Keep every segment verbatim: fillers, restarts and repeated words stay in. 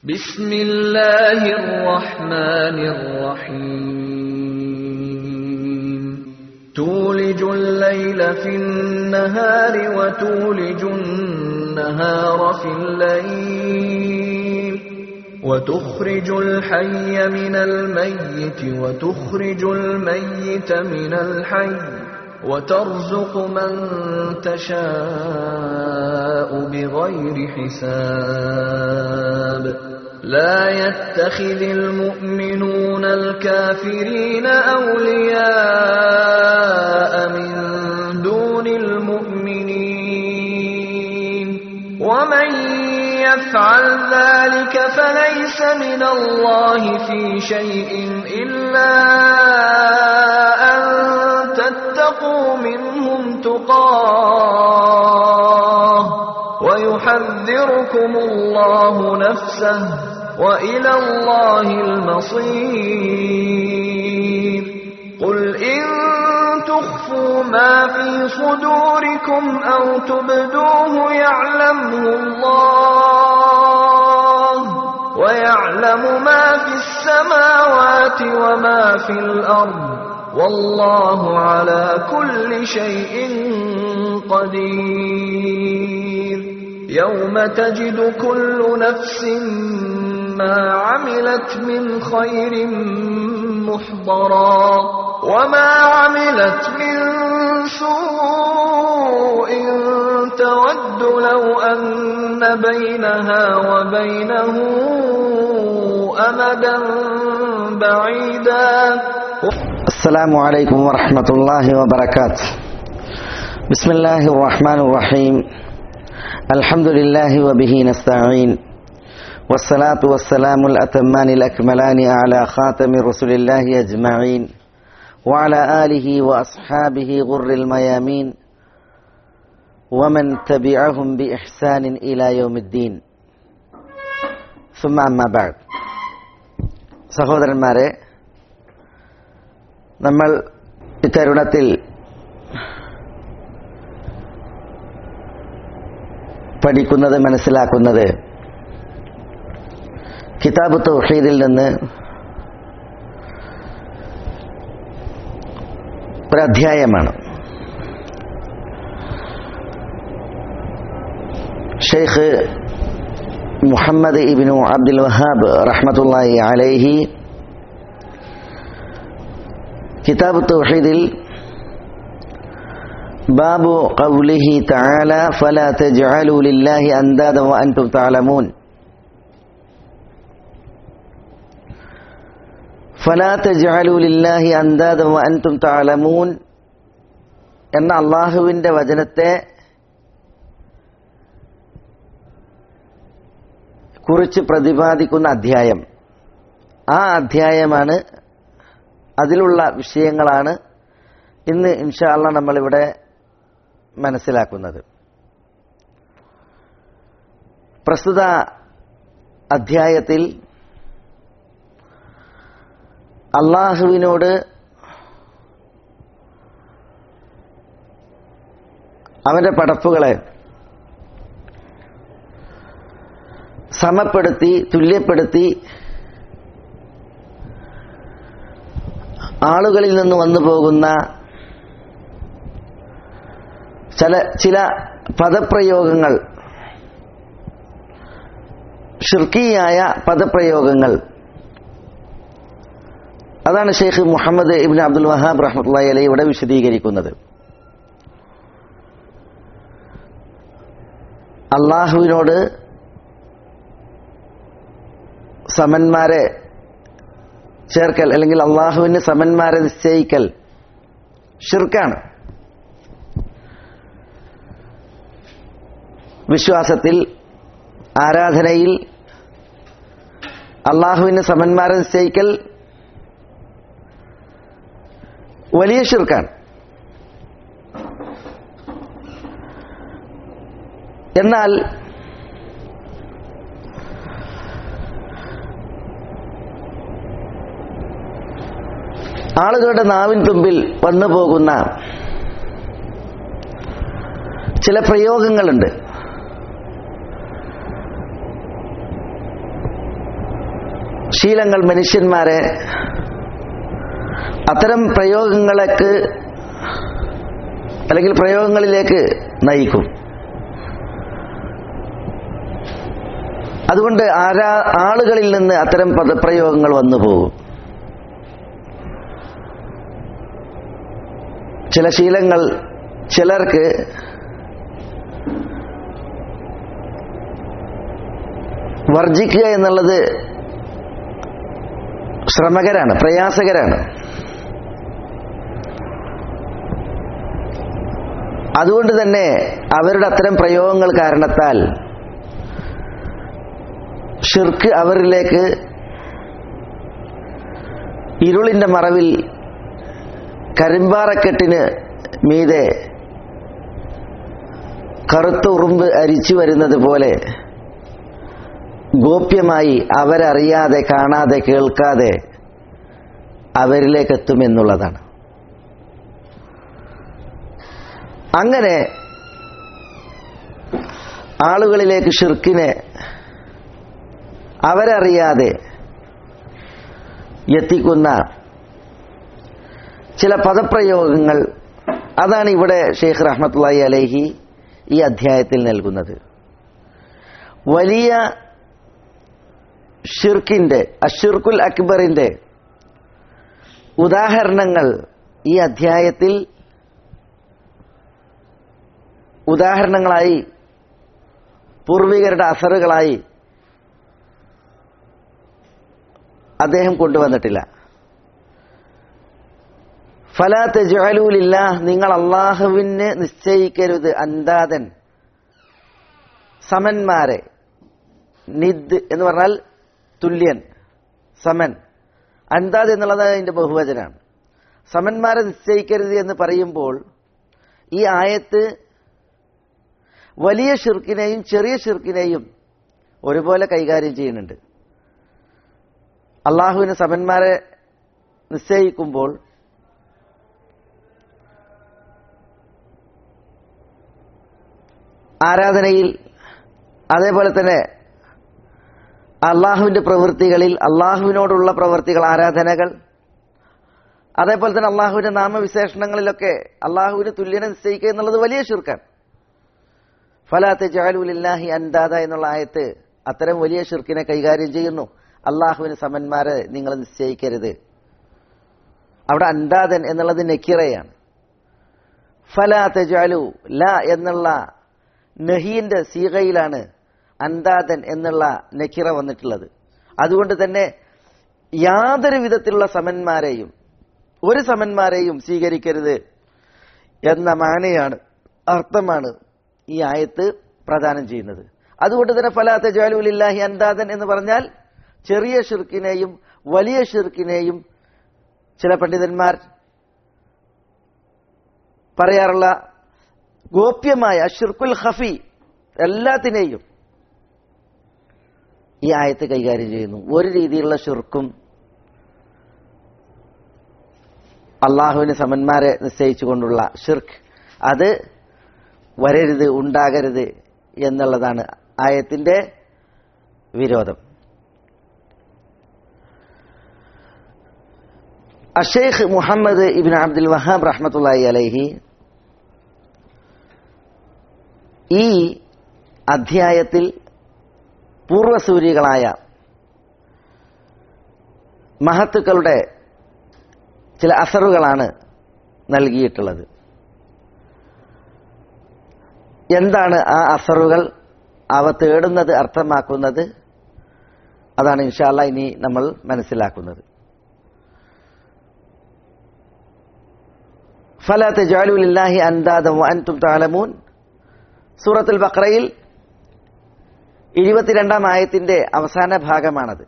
بسم الله الرحمن الرحيم تولج الليل في النهار وتولج النهار في الليل وتخرج الحي من الميت وتخرج الميت من الحي وترزق من تشاء بغير حساب لا يتخذ المؤمنون الكافرين أولياء من دون المؤمنين ومن يفعل ذلك فليس من الله في شيء إلا أن تتقوا منهم تقاه ويحذركم الله نفسه وإلى الله المصير قل إن تخفوا ما في صدوركم أو تبدوه يعلمه الله ويعلم ما في السماوات وما في الأرض والله على كل شيء قدير يوم تجد كل نفس ما عملت من خير محضرا وما عملت من سوء تود لو أن بينها وبينه أمدا بعيدا السلام عليكم ورحمة الله وبركاته بسم الله الرحمن الرحيم الحمد لله وبه نستعين والصلاة والسلام الأتمان الأكملان على خاتم رسل الله أجمعين وعلى آله وأصحابه غر الميامين ومن تبعهم بإحسان إلى يوم الدين ثم أما بعد സഹോദരന്മാരെ, നമ്മൾ ഇത്തരുണത്തിൽ പഠിക്കുന്നത് മനസ്സിലാക്കുന്നത് കിതാബ് തൗഹീദിൽ നിന്ന് ഒരധ്യായമാണ്. ഷെയ്ഖ് മുഹമ്മദ് ഇബ്നു അബ്ദുൽ വഹാബ് റഹ്മത്തുള്ളാഹി അലൈഹി കിതാബ് തൗഹീദിൽ ബാബു ഖൗലിഹി തആല ഫലാ തജ്അലൂ ലില്ലാഹി അൻദാദൻ വഅൻതും തഅലമൂൻ ഫലാ തജ്അലൂ ലില്ലാഹി അൻദാദൻ വഅൻതും തഅലമൂൻ എന്ന അല്ലാഹുവിന്റെ വചനത്തെ കുറിച്ച് പ്രതിപാദിക്കുന്ന അധ്യായം. ആ അധ്യായമാണ്, അതിലുള്ള വിഷയങ്ങളാണ് ഇന്ന് ഇൻഷാ അല്ലാഹ് നമ്മളിവിടെ മനസ്സിലാക്കുന്നത്. പ്രസ്തുത അധ്യായത്തിൽ അല്ലാഹുവിനോട് അവന്റെ പടപ്പുകളെ സമപ്പെടുത്തി തുല്യപ്പെടുത്തി ആളുകളിൽ നിന്ന് വന്നു പോകുന്ന ചില ചില പദപ്രയോഗങ്ങൾ, ഷിർക്കിയായ പദപ്രയോഗങ്ങൾ, അതാണ് ഷെയ്ഖ് മുഹമ്മദ് ഇബ്നു അബ്ദുൽ വഹാബ് റഹ്മത്തുള്ളാഹി അലൈഹി ഇവിടെ വിശദീകരിക്കുന്നത്. അല്ലാഹുവിനോട് സമന്മാരെ ചേർക്കൽ അല്ലെങ്കിൽ അള്ളാഹുവിന് സമന്മാരെ നിശ്ചയിക്കൽ ഷിർക്കാണ്. വിശ്വാസത്തിൽ, ആരാധനയിൽ അള്ളാഹുവിന് സമന്മാരെ നിശ്ചയിക്കൽ വലിയ ഷിർക്കാണ്. എന്നാൽ ആളുകളുടെ നാവിൻ തുമ്പിൽ വന്നു പോകുന്ന ചില പ്രയോഗങ്ങളുണ്ട്. ശീലങ്ങൾ മനുഷ്യന്മാരെ അത്തരം പ്രയോഗങ്ങളേക്ക് അല്ലെങ്കിൽ പ്രയോഗങ്ങളിലേക്ക് നയിക്കും. അതുകൊണ്ട് ആരാ ആളുകളിൽ നിന്ന് അത്തരം പദപ്രയോഗങ്ങൾ വന്നു പോകും. ചില ശീലങ്ങൾ ചിലർക്ക് വർജിക്കുക എന്നുള്ളത് ശ്രമകരാണ്, പ്രയാസകരാണ്. അതുകൊണ്ട് തന്നെ അവരുടെ അത്തരം പ്രയോഗങ്ങൾ കാരണത്താൽ ഷിർക്ക് അവരിലേക്ക് ഇരുളിന്റെ മറവിൽ കരിമ്പാറക്കെട്ടിന് മീതെ കറുത്ത ഉറുമ്പ് അരിച്ചു വരുന്നത് പോലെ ഗോപ്യമായി അവരറിയാതെ, കാണാതെ, കേൾക്കാതെ അവരിലേക്ക് എത്തുമെന്നുള്ളതാണ്. അങ്ങനെ ആളുകളിലേക്ക് ഷിർക്കിനെ അവരറിയാതെ എത്തിക്കുന്ന ചില പദപ്രയോഗങ്ങൾ, അതാണ് ഇവിടെ ഷെയ്ഖ് റഹ്മത്തുള്ളാഹി അലൈഹി ഈ അധ്യായത്തിൽ നൽകുന്നത്. വലിയ ഷിർക്കിന്റെ, അഷിർക്കുൽ അക്ബറിന്റെ ഉദാഹരണങ്ങൾ ഈ അധ്യായത്തിൽ ഉദാഹരണങ്ങളായി, പൂർവികരുടെ അസറുകളായി അദ്ദേഹം കൊണ്ടുവന്നിട്ടില്ല. ഫലാ തജ്അലൂ ലില്ലാഹ്, നിങ്ങൾ അല്ലാഹുവിന് നിശ്ചയിക്കരുത് അന്താദൻ, സമന്മാരെ. നിദ് എന്ന് പറഞ്ഞാൽ തുല്യൻ, സമൻ. അന്താദ് എന്നുള്ളത് അതിന്റെ ബഹുവചനാണ്. സമന്മാരെ നിശ്ചയിക്കരുത് എന്ന് പറയുമ്പോൾ ഈ ആയത്ത് വലിയ ഷിർക്കിനെയും ചെറിയ ഷിർക്കിനെയും ഒരുപോലെ കൈകാര്യം ചെയ്യുന്നുണ്ട്. അള്ളാഹുവിന് സമന്മാരെ നിശ്ചയിക്കുമ്പോൾ ആരാധനയിൽ, അതേപോലെ തന്നെ അള്ളാഹുവിന്റെ പ്രവൃത്തികളിൽ, അള്ളാഹുവിനോടുള്ള പ്രവൃത്തികൾ, ആരാധനകൾ, അതേപോലെ തന്നെ അള്ളാഹുവിന്റെ നാമവിശേഷണങ്ങളിലൊക്കെ അള്ളാഹുവിന് തുല്യനെ നിശ്ചയിക്കുക എന്നുള്ളത് വലിയ ഷിർക്കാണ്. ഫലാ തജ്അലൂ ലില്ലാഹി അൻദാദ എന്നുള്ള ആയത്ത് അത്തരം വലിയ ഷിർക്കിനെ കൈകാര്യം ചെയ്യുന്നു. അള്ളാഹുവിന് സമന്മാരെ നിങ്ങൾ നിശ്ചയിക്കരുത്. അവിടെ അൻദാദൻ എന്നുള്ളത് നക്കിറയാണ്. ഫലാ തജ്അലൂ, ലാ എന്നുള്ള നഹിയിന്റെ സീഗയിലാണ് അൻദാദൻ എന്നുള്ള നക്കിറ വന്നിട്ടുള്ളത്. അതുകൊണ്ട് തന്നെ യാതൊരു വിധത്തിലുള്ള സമന്മാരെയും, ഒരു സമന്മാരെയും സ്വീകരിക്കരുത് എന്ന മാനയാണ്, അർത്ഥമാണ് ഈ ആയത്ത് പ്രദാനം ചെയ്യുന്നത്. അതുകൊണ്ട് തന്നെ ഫലാ തജ്അലൂ ലില്ലാഹി അൻദാദൻ എന്ന് പറഞ്ഞാൽ ചെറിയ ഷിർക്കിനെയും വലിയ ഷിർക്കിനെയും ചില പണ്ഡിതന്മാർ പറയാറുള്ള ഗോപ്യമായ അശ്ശിർക്കുൽ ഖഫി എല്ലാത്തിനെയും ഈ ആയത്ത് കൈകാര്യം ചെയ്യുന്നു. ഒരു രീതിയിലുള്ള ഷിർക്കും അള്ളാഹുവിന് സമന്മാരെ നിശ്ചയിച്ചുകൊണ്ടുള്ള ഷിർക്ക് അത് വരരുത്, ഉണ്ടാകരുത് എന്നുള്ളതാണ് ആയത്തിന്റെ വിരോധം. അഷേഖ് മുഹമ്മദ് ഇബ്നു അബ്ദുൽ വഹാബ് റഹ്മത്തുള്ളാഹി അലൈഹി ഈ അധ്യായത്തിൽ പൂർവസൂരികളായ മഹത്തുക്കളുടെ ചില അസറുകളാണ് നൽകിയിട്ടുള്ളത്. എന്താണ് ആ അസറുകൾ, അവ തേടുന്നത്, അർത്ഥമാക്കുന്നത്, അതാണ് ഇൻഷാ അല്ലാഹ് ഇനി നമ്മൾ മനസ്സിലാക്കുന്നത്. ഫലാ തജ്അലൂ ലില്ലാഹി അൻദാദൻ വഅൻതും തഅലമൂൻ, സൂറത്തുൽ ബഖറയിൽ ഇരുപത്തിരണ്ടാം ആയത്തിന്റെ അവസാന ഭാഗമാണത്.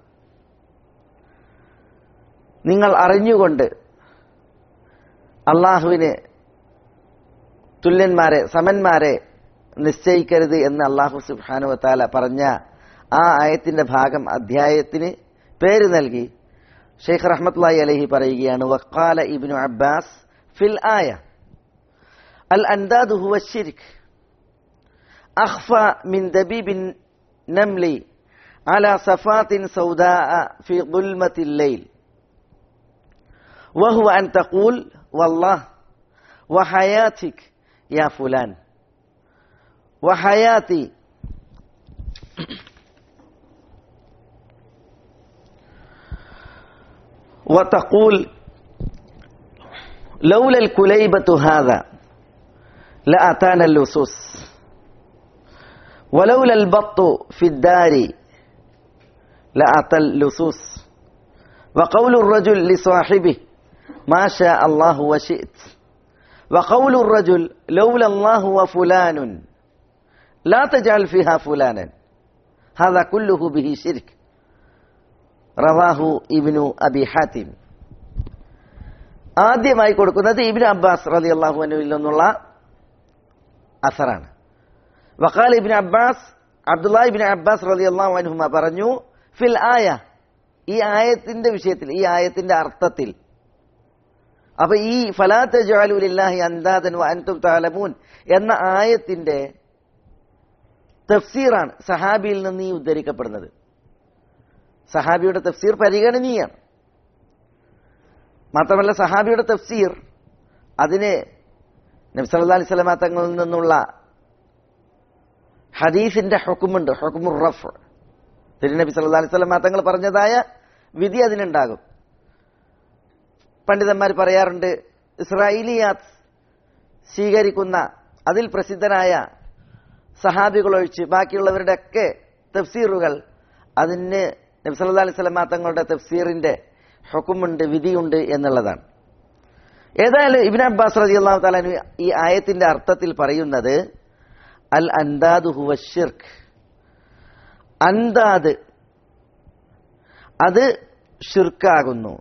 നിങ്ങൾ അറിഞ്ഞുകൊണ്ട് അള്ളാഹുവിന് തുല്യന്മാരെ, സമന്മാരെ നിശ്ചയിക്കരുത് എന്ന് അള്ളാഹു സുബ്ഹാനഹു വ തആല പറഞ്ഞ ആ ആയത്തിന്റെ ഭാഗം അധ്യായത്തിന് പേര് നൽകി ഷെയ്ഖ് റഹ്മത്തുള്ളാഹി അലൈഹി പറയുകയാണ്, വഖാല ഇബ്നു അബ്ബാസ് ഫിൽ ആയ അൽ അൻദാദു ഹുവ ശിർക്ക് അഖ്ഫ മിൻ ദബീബിൻ നംലി على صفات سوداء في ظلمة الليل وهو أن تقول والله وحياتك يا فلان وحياتي وتقول لولا الكليبة هذا لأتانا اللصوص ولولا البط في الدار لأتى اللصوص وقول الرجل لصاحبه ما شاء الله وشئت وقول الرجل لولا الله وفلان لا تجعل فيها فلانا هذا كله به شرك رواه ابن أبي حاتم. ആദ്യമായി കൊടുക്കുന്നത് ഇബ്നു അബ്ബാസ് റളിയല്ലാഹു അൻഹുവിൽ നിന്നുള്ള അസറാണ്. വഖാല Ibn Abbas Abdullah Ibn Abbas റളിയല്ലാഹു അൻഹുമ പറഞ്ഞു ഫിൽ ആയ, ഈ ആയത്തിന്റെ വിഷയത്തിൽ, ഈ ആയത്തിന്റെ അർത്ഥത്തിൽ. അപ്പൊ ഈ ഫലാ തജഅലു ലില്ലാഹി അൻദാദൻ വ അൻതും തഅലമൂൻ എന്ന ആയത്തിന്റെ തഫ്സീറാണ് സഹാബിയിൽ നിന്ന് ഈ ഉദ്ധരിക്കപ്പെടുന്നത്. സഹാബിയുടെ തഫ്സീർ പരിഗണനീയാണ്. മാത്രമല്ല സഹാബിയുടെ തഫ്സീർ അതിന് നബി സല്ലല്ലാഹു അലൈഹി വസല്ലം തങ്ങളിൽ നിന്നുള്ള ഹദീസിന്റെ ഹുക്മുണ്ട്, ഹുക്മുർ റഫ്. തിരുനബി സല്ലല്ലാഹു അലൈഹി വസല്ലം തങ്ങൾ പറഞ്ഞതായ വിധി അതിനുണ്ടാകും. പണ്ഡിതന്മാർ പറയാറുണ്ട്, ഇസ്രായേലിയാത്ത് സ്വീകരിക്കുന്ന അതിൽ പ്രസിദ്ധനായ സഹാബികളൊഴിച്ച് ബാക്കിയുള്ളവരുടെ ഒക്കെ തഫ്സീറുകൾ അതിന് നബി സല്ലല്ലാഹു അലൈഹി വസല്ലം തങ്ങളുടെ തഫ്സീറിന്റെ ഹുക്മുണ്ട്, വിധിയുണ്ട് എന്നുള്ളതാണ്. ഏതായാലും ഇബ്നു അബ്ബാസ് റളിയല്ലാഹു തആല അൻഹു ഈ ആയത്തിന്റെ അർത്ഥത്തിൽ പറയുന്നത് അൽ അൻദാദു ഹുവ ശിർക്ക്, അൻദാദ് അത് ഷിർക്കാകുന്നു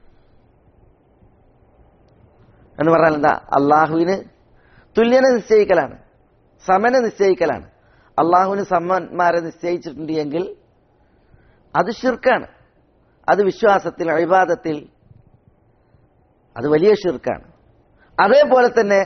എന്ന് പറഞ്ഞാൽ എന്താ? അള്ളാഹുവിന് തുല്യന നിശ്ചയിക്കലാണ്, സമന നിശ്ചയിക്കലാണ്. അള്ളാഹുവിന് സമന്മാരെ നിശ്ചയിച്ചിട്ടുണ്ട് എങ്കിൽ അത് ഷിർക്കാണ്. അത് വിശ്വാസത്തിൽ, ഇബാദത്തിൽ അത് വലിയ ഷിർക്കാണ്. അതേപോലെ തന്നെ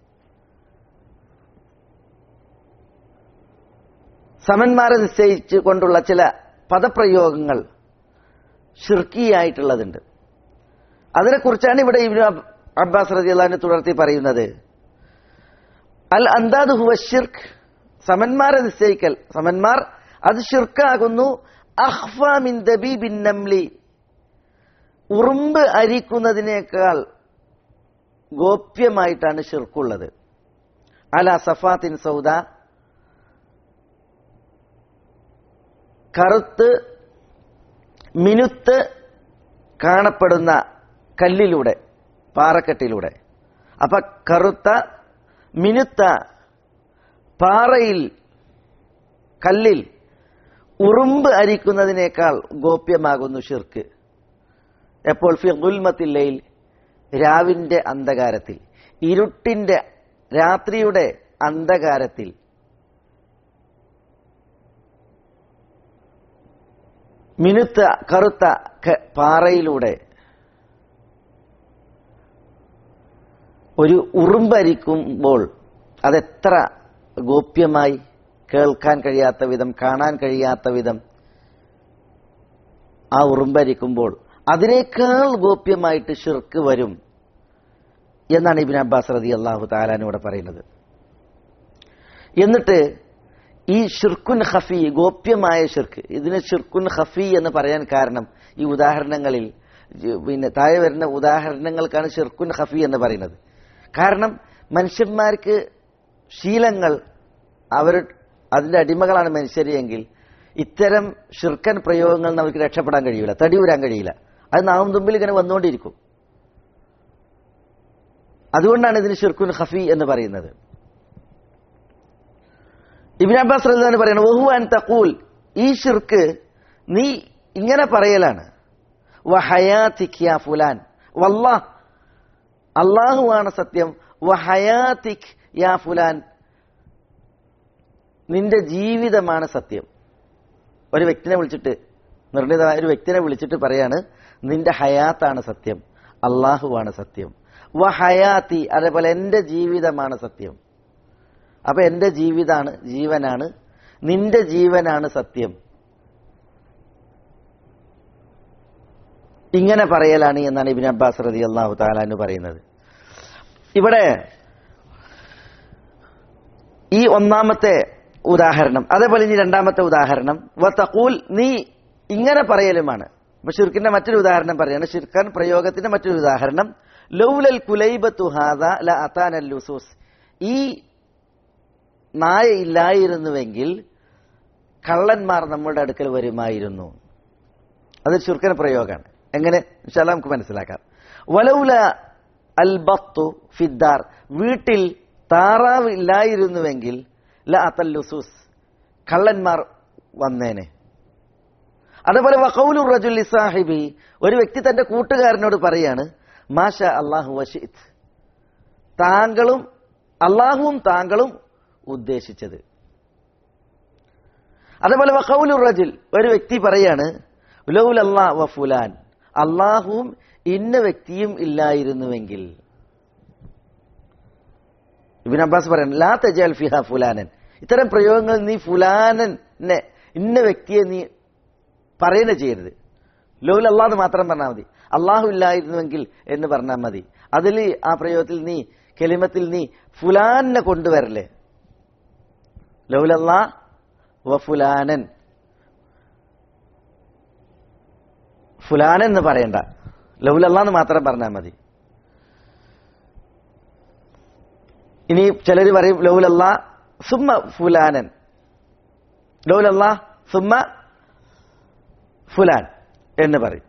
സമന്മാരെ നിശ്ചയിച്ചു കൊണ്ടുള്ള ചില പദപ്രയോഗങ്ങൾ ഷിർക്കിയായിട്ടുള്ളതുണ്ട്. അതിനെക്കുറിച്ചാണ് ഇവിടെ ഇബ്നു അബ്ബാസ് റളിയല്ലാഹു അൻഹു തുടർത്തി പറയുന്നത്. അൽ അൻദാദു ഹുവ ശിർക്ക്, സമന്മാരെ നിശ്ചയിക്കൽ, സമന്മാർ അത് ഷിർക്കാകുന്നു. അഖ്ഫ മിൻ ദബീബിൻ നംലി, ഉറുമ്പ് അരിക്കുന്നതിനേക്കാൾ ഗോപ്യമായിട്ടാണ് ഷിർക്കുള്ളത്. അല സഫാത്തിൻ സൗദ, കറുത്ത് മിനുത്ത് കാണപ്പെടുന്ന കല്ലിലൂടെ, പാറക്കെട്ടിലൂടെ. അപ്പൊ കറുത്ത മിനുത്ത പാറയിൽ, കല്ലിൽ ഉറുമ്പ് അരിക്കുന്നതിനേക്കാൾ ഗോപ്യമാകുന്നു ഷിർക്ക്. എപ്പോൾ? ഫി ദുൽമത്തിൽ ലൈൽ, രാവിന്റെ അന്ധകാരത്തിൽ, ഇരുട്ടിന്റെ, രാത്രിയുടെ അന്ധകാരത്തിൽ. മിനുത്ത കറുത്ത പാറയിലൂടെ ഒരു ഉറുമ്പരിക്കുമ്പോൾ അതെത്ര ഗോപ്യമായി, കേൾക്കാൻ കഴിയാത്ത വിധം, കാണാൻ കഴിയാത്ത വിധം ആ ഉറുമ്പരിക്കുമ്പോൾ അതിനേക്കാൾ ഗോപ്യമായിട്ട് ഷിർക്ക് വരും എന്നാണ് ഇബ്നു അബ്ബാസ് റളിയല്ലാഹു തആല അൻഹു പറയുന്നത്. എന്നിട്ട് ഈ ഷിർക്കുൻ ഖഫി, ഗോപ്യമായ ഷിർക്ക്, ഇതിന് ഷിർക്കുൻ ഖഫി എന്ന് പറയാൻ കാരണം ഈ ഉദാഹരണങ്ങളിൽ, പിന്നെ താഴെ വരുന്ന ഉദാഹരണങ്ങൾക്കാണ് ഷിർക്കുൻ ഖഫി എന്ന് പറയുന്നത്. കാരണം മനുഷ്യന്മാർക്ക് ശീലങ്ങൾ, അവർ അതിന്റെ അടിമകളാണ് മനുഷ്യരെങ്കിൽ ഇത്തരം ഷിർക്കൻ പ്രയോഗങ്ങൾ നമുക്ക് രക്ഷപ്പെടാൻ കഴിയില്ല, തടിയൂരാൻ കഴിയില്ല. അത് നാവും തുമ്പിൽ ഇങ്ങനെ വന്നുകൊണ്ടിരിക്കും. അതുകൊണ്ടാണ് ഇതിന് ഷിർക്കുൻ ഖഫി എന്ന് പറയുന്നത്. ഇബ്നു അബ്ബാസ് റളിയല്ലാഹു അൻഹു പറയുന്നു, വഹുവ അൻ തഖൂൽ, ഈ ഷിർക്ക് നീ ഇങ്ങനെ പറയലാണ്, വഹയാതിക് യാ ഫുലാൻ, വല്ലാഹ് അല്ലാഹുവാണ് സത്യം, വഹയാതിക് യാ ഫുലാൻ നിന്റെ ജീവിതമാണ് സത്യം. ഒരു വ്യക്തിനെ വിളിച്ചിട്ട്, നിർണിതമായ ഒരു വ്യക്തിനെ വിളിച്ചിട്ട് പറയാണ്, നിന്റെ ഹയാത്താണ് സത്യം, അള്ളാഹുവാണ് സത്യം. വഹയാതി, അതേപോലെ എന്റെ ജീവിതമാണ് സത്യം. അപ്പൊ എന്റെ ജീവിതാണ്, ജീവനാണ്, നിന്റെ ജീവനാണ് സത്യം. ഇങ്ങനെ പറയലാണ് എന്നാണ് ഇബ്നു അബ്ബാസ് റളിയല്ലാഹു തആല അൻഹു പറയുന്നത്. ഇവിടെ ഈ ഒന്നാമത്തെ ഉദാഹരണം, അതേപോലെ ഇനി രണ്ടാമത്തെ ഉദാഹരണം വതഖൂൽ, നീ ഇങ്ങനെ പറയലുമാണ്. അപ്പൊ ഷിർക്കിന്റെ മറ്റൊരു ഉദാഹരണം പറയാണ്, ഷിർക്കൻ പ്രയോഗത്തിന്റെ മറ്റൊരു ഉദാഹരണം ലൗലൽ കുലൈബത്തു ഹാദാ ല അതാനൽ ലുസൂസ്, ഈ നായ ഇല്ലായിരുന്നുവെങ്കിൽ കള്ളന്മാർ നമ്മുടെ അടുക്കൽ വരുമായിരുന്നു. അത് ഷിർക്കൻ പ്രയോഗമാണ്. എങ്ങനെ ഇൻഷാ അല്ലാഹ് നമുക്ക് മനസ്സിലാക്കാം. വലൗല അൽ ബത്തു ഫിദ്ദാർ, വീട്ടിൽ താറാവ് ഇല്ലായിരുന്നുവെങ്കിൽ ല അതൽ ലുസൂസ്, കള്ളന്മാർ വന്നേനെ. അതുപോലെ വഖൗലു റജുലി സാഹിബി, ഒരു വ്യക്തി തന്റെ കൂട്ടുകാരനോട് പറയാണ് മാഷാ അല്ലാഹു വശിത്, താങ്കളും അല്ലാഹുവും താങ്കളും ഉദ്ദേശിച്ചത്. അതുപോലെ വഖൗലു റജുൽ, ഒരു വ്യക്തി പറയാണ് ലൗലല്ലാഹ് വ ഫുലാൻ, അല്ലാഹുവും ഇന്ന വ്യക്തിയും ഇല്ലായിരുന്നുവെങ്കിൽ. ഇബ്നു അബ്ബാസ് പറയാണ് ലാ തജൽ ഫിഹാ ഫുലാനൻ, ഇത്തരം പ്രയോഗങ്ങൾ നീ ഫുലാനനെ ഇന്ന വ്യക്തിയെ നീ പറയുന്ന ചെയ്യരുത്. ലൗല അല്ലാഹ് മാത്രം പറഞ്ഞാൽ മതി, അള്ളാഹു ഇല്ലായിരുന്നുവെങ്കിൽ എന്ന് പറഞ്ഞാൽ മതി. അതിൽ ആ പ്രയോഗത്തിൽ നീ കലിമത്തിൽ നീ ഫുലാനെ കൊണ്ടുവരല്ലേ. ലൗല അല്ലാഹ് വ ഫുലാനൻ, ഫുലാനൻ എന്ന് പറയണ്ട, ലൗല അല്ലാഹ് മാത്രം പറഞ്ഞാൽ മതി. ഇനി ചിലർ പറയും ലൗല അല്ലാഹ് സുമ്മ ഫുലാനൻ, ലൗല അല്ലാഹ് സുമ്മ ഫുലാൻ എന്ന് പറയും.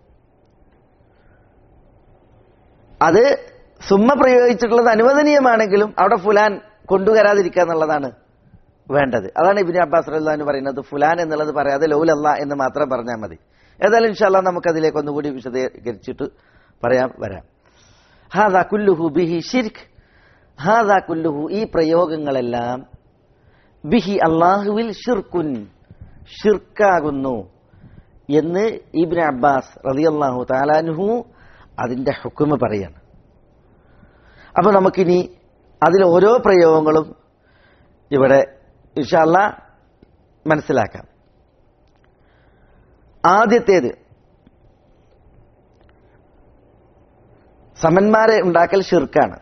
അത് സുമ്മ പ്രയോഗിച്ചിട്ടുള്ളത് അനുവദനീയമാണെങ്കിലും അവിടെ ഫുലാൻ കൊണ്ടുവരാതിരിക്കുക എന്നുള്ളതാണ് വേണ്ടത്. അതാണ് ഇബ്നു അബ്ബാസ് റളിയല്ലാഹു അൻഹു പറയുന്നത്, ഫുലാൻ എന്നുള്ളത് പറയാതെ ലൗല അല്ലാഹ് എന്ന് മാത്രം പറഞ്ഞാൽ മതി. ഏതായാലും ഇൻഷാ അല്ലാഹ് നമുക്ക് അതിലേക്ക് ഒന്നുകൂടി വിശദീകരിച്ചിട്ട് പറയാം വരാം. ഹാദാ കുല്ലുഹു ബിഹി ഷിർക്ക്, ഹാദാ കുല്ലുഹു, ഈ പ്രയോഗങ്ങളെല്ലാം ബിഹി അല്ലാഹുവിൽ ഷിർക്കുൻ, ഷിർക്കാകുന്നു എന്ന് ഇബ്നു അബ്ബാസ് റളിയല്ലാഹു തആല അൻഹു അതിന്റെ ഹുക്മ പറയാണ്. അപ്പൊ നമുക്കിനി അതിൽ ഓരോ പ്രയോഗങ്ങളും ഇവിടെ ഇൻഷാ അല്ലാഹ് മനസ്സിലാക്കാം. ആദ്യത്തേത്, സമന്മാരെ ഉണ്ടാക്കൽ ഷിർക്കാണ്.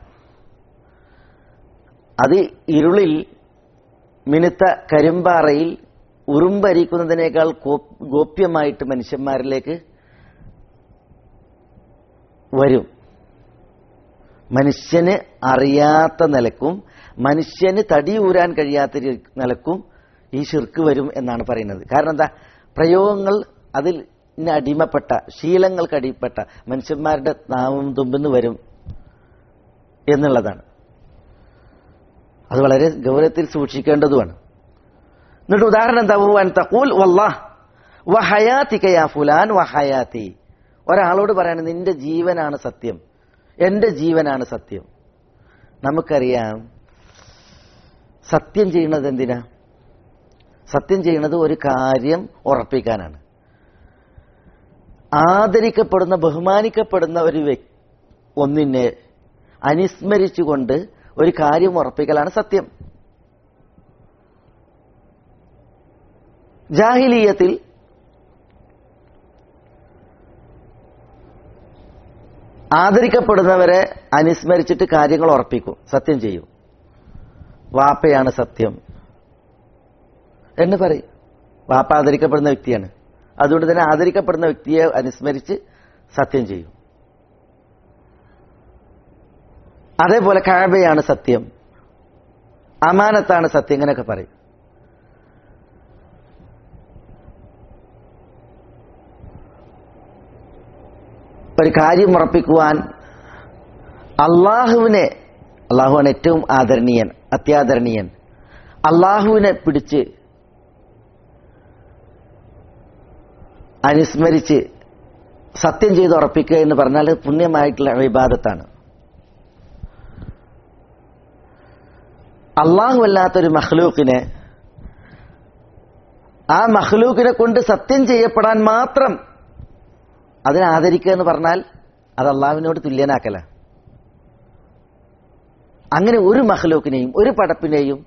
അത് ഇരുളിൽ മിനുത്ത കരിമ്പാറയിൽ ഉറുമ്പരിക്കുന്നതിനേക്കാൾ ഗോപ്യമായിട്ട് മനുഷ്യന്മാരിലേക്ക് വരും. മനുഷ്യന് അറിയാത്ത നിലക്കും മനുഷ്യന് തടിയൂരാൻ കഴിയാത്ത നിലക്കും ഈ ഷിർക്ക് വരും എന്നാണ് പറയുന്നത്. കാരണം എന്താ, പ്രയോഗങ്ങൾ അതിൽ അടിമപ്പെട്ട, ശീലങ്ങൾക്ക് അടിപ്പെട്ട മനുഷ്യന്മാരുടെ നാവും തുമ്പെന്ന് വരും എന്നുള്ളതാണ്. അത് വളരെ ഗൗരവത്തിൽ സൂക്ഷിക്കേണ്ടതുമാണ്. എന്നിട്ട് ഉദാഹരണം എന്താ, വൻ തഖൂൽ വല്ലാഹ് വഹയാതിക യാ ഫുലാൻ വഹയാതി, ഒരാളോട് പറയാണ് നിന്റെ ജീവനാണ് സത്യം, എന്റെ ജീവനാണ് സത്യം. നമുക്കറിയാം സത്യം ചെയ്യുന്നത് എന്തിനാ? സത്യം ചെയ്യുന്നത് ഒരു കാര്യം ഉറപ്പിക്കാനാണ്. ആദരിക്കപ്പെടുന്ന ബഹുമാനിക്കപ്പെടുന്ന ഒരു വ്യക്തി ഒന്നിനെ അനുസ്മരിച്ചുകൊണ്ട് ഒരു കാര്യം ഉറപ്പിക്കലാണ് സത്യം. ജാഹിലിയത്തിൽ ആദരിക്കപ്പെടുന്നവരെ അനുസ്മരിച്ചിട്ട് കാര്യങ്ങൾ ഉറപ്പിക്കും, സത്യം ചെയ്യും. വാപ്പയാണ് സത്യം എന്ന് പറയും. വാപ്പ ആദരിക്കപ്പെടുന്ന വ്യക്തിയാണ്, അതുകൊണ്ട് തന്നെ ആദരിക്കപ്പെടുന്ന വ്യക്തിയെ അനുസ്മരിച്ച് സത്യം ചെയ്യും. അതേപോലെ കഅബയാണ് സത്യം, അമാനത്താണ് സത്യം, ഇങ്ങനെയൊക്കെ പറയും. ഒരു കാര്യം ഉറപ്പിക്കുവാൻ അള്ളാഹുവിനെ, അള്ളാഹുവാണ് ഏറ്റവും ആദരണീയൻ, അത്യാദരണീയൻ, അള്ളാഹുവിനെ പിടിച്ച് അനുസ്മരിച്ച് സത്യം ചെയ്ത് ഉറപ്പിക്കുക എന്ന് പറഞ്ഞാൽ പുണ്യമായിട്ടുള്ള ഇബാദത്താണ്. അള്ളാഹു അല്ലാത്തൊരു മഖ്ലൂക്കിനെ, ആ മഖ്ലൂക്കിനെ കൊണ്ട് സത്യം ചെയ്യപ്പെടാൻ മാത്രം അതിനെ ആദരിക്കുക എന്ന് പറഞ്ഞാൽ അത് അള്ളാഹുവിനോട് തുല്യനാക്കല. അങ്ങനെ ഒരു മഖ്ലൂക്കിനെയും ഒരു പടപ്പിനെയും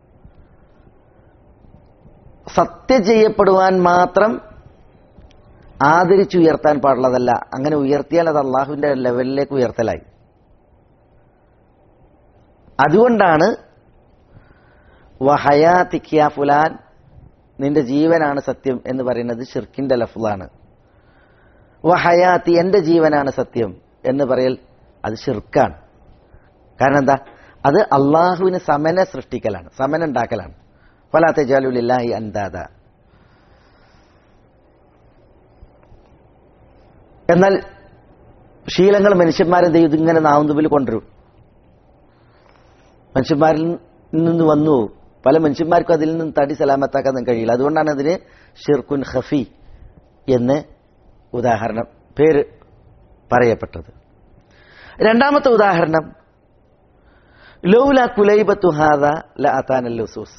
സത്യം ചെയ്യപ്പെടുവാൻ മാത്രം ആദരിച്ചുയർത്താൻ പാടുള്ളതല്ല. അങ്ങനെ ഉയർത്തിയാൽ അത് അള്ളാഹുവിന്റെ ലെവലിലേക്ക് ഉയർത്തലായി. അതുകൊണ്ടാണ് വഹയാതിക്യ ഫുലാൻ, നിന്റെ ജീവനാണ് സത്യം എന്ന് പറയുന്നത് ഷിർക്കിന്റെ ലഫ്ളാണ്. വഹയാത്തി, എന്റെ ജീവനാണ് സത്യം എന്ന് പറയൽ അത് ഷിർക്കാണ്. കാരണം എന്താ? അത് അള്ളാഹുവിന് സമന സൃഷ്ടിക്കലാണ്, സമന ഉണ്ടാക്കലാണ്. ഫലാ തജഅലു ലില്ലാഹി അൻദാദ. എന്നാൽ ശീലങ്ങൾ മനുഷ്യന്മാരെന്ത് ചെയ്യും? ഇതിങ്ങനെ നാവുന്തുമ്പിൽ കൊണ്ടുവരും. മനുഷ്യന്മാരിൽ നിന്ന് വന്നു. പല മനുഷ്യന്മാർക്കും അതിൽ നിന്ന് തടി സലാമത്താക്കാൻ കഴിയില്ല. അതുകൊണ്ടാണ് അതിന് ഷിർക്കുൻ ഖഫി എന്ന് ഉദാഹരണം പേര് പറയപ്പെട്ടത്. രണ്ടാമത്തെ ഉദാഹരണം ലൗല കുലൈബത്തു ഹാദ ലഅതാനൽ ലുസൂസ്.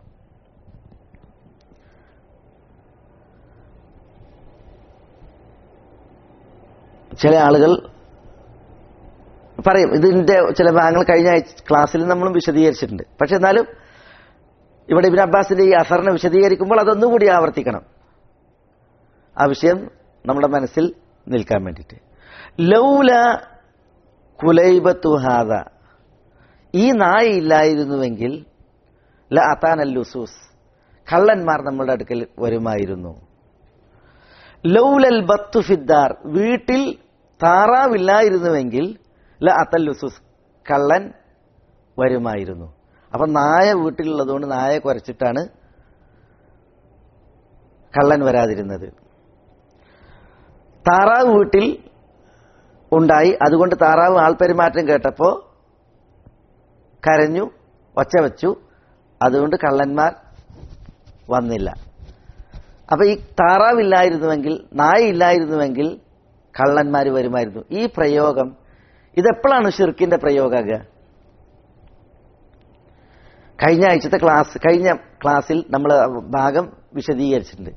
ചില ആളുകൾ പറയും, ഇതിന്റെ ചില ഭാഗങ്ങൾ കഴിഞ്ഞ ക്ലാസ്സിൽ നമ്മളും വിശദീകരിച്ചിട്ടുണ്ട്. പക്ഷെ എന്നാലും ഇവിടെ ഇബ്നു അബ്ബാസിന്റെ ഈ അസറിനെ വിശദീകരിക്കുമ്പോൾ അതൊന്നുകൂടി ആവർത്തിക്കണം, ആ വിഷയം നമ്മുടെ മനസ്സിൽ നിൽക്കാൻ വേണ്ടിയിട്ട്. ലൗല കുലൈബത്തു ഹാദ, ഈ നായ ഇല്ലായിരുന്നുവെങ്കിൽ ലഅതാനൽ ലുസൂസ്, കള്ളന്മാർ നമ്മളുടെ അടുക്കൽ വരുമായിരുന്നു. ലൗലൽ ബത്തു ഫിദ്ദാർ, വീട്ടിൽ താറാവില്ലായിരുന്നുവെങ്കിൽ ലഅതൽ ലുസൂസ്, കള്ളൻ വരുമായിരുന്നു. അപ്പൊ നായ വീട്ടിലുള്ളതുകൊണ്ട് നായ കുരച്ചിട്ടാണ് കള്ളൻ വരാതിരുന്നത്. താറാവ് വീട്ടിൽ ഉണ്ടായി, അതുകൊണ്ട് താറാവ് ആൾപെരുമാറ്റം കേട്ടപ്പോ കരഞ്ഞു, ഒച്ച വെച്ചു, അതുകൊണ്ട് കള്ളന്മാർ വന്നില്ല. അപ്പൊ ഈ താറാവില്ലായിരുന്നുവെങ്കിൽ, നായ ഇല്ലായിരുന്നുവെങ്കിൽ കള്ളന്മാർ വരുമായിരുന്നു. ഈ പ്രയോഗം ഇതെപ്പോഴാണ് ഷിർക്കിന്റെ പ്രയോഗമാകുക? കഴിഞ്ഞ ആഴ്ചത്തെ ക്ലാസ് കഴിഞ്ഞ ക്ലാസ്സിൽ നമ്മൾ ഭാഗം വിശദീകരിച്ചിട്ടുണ്ട്.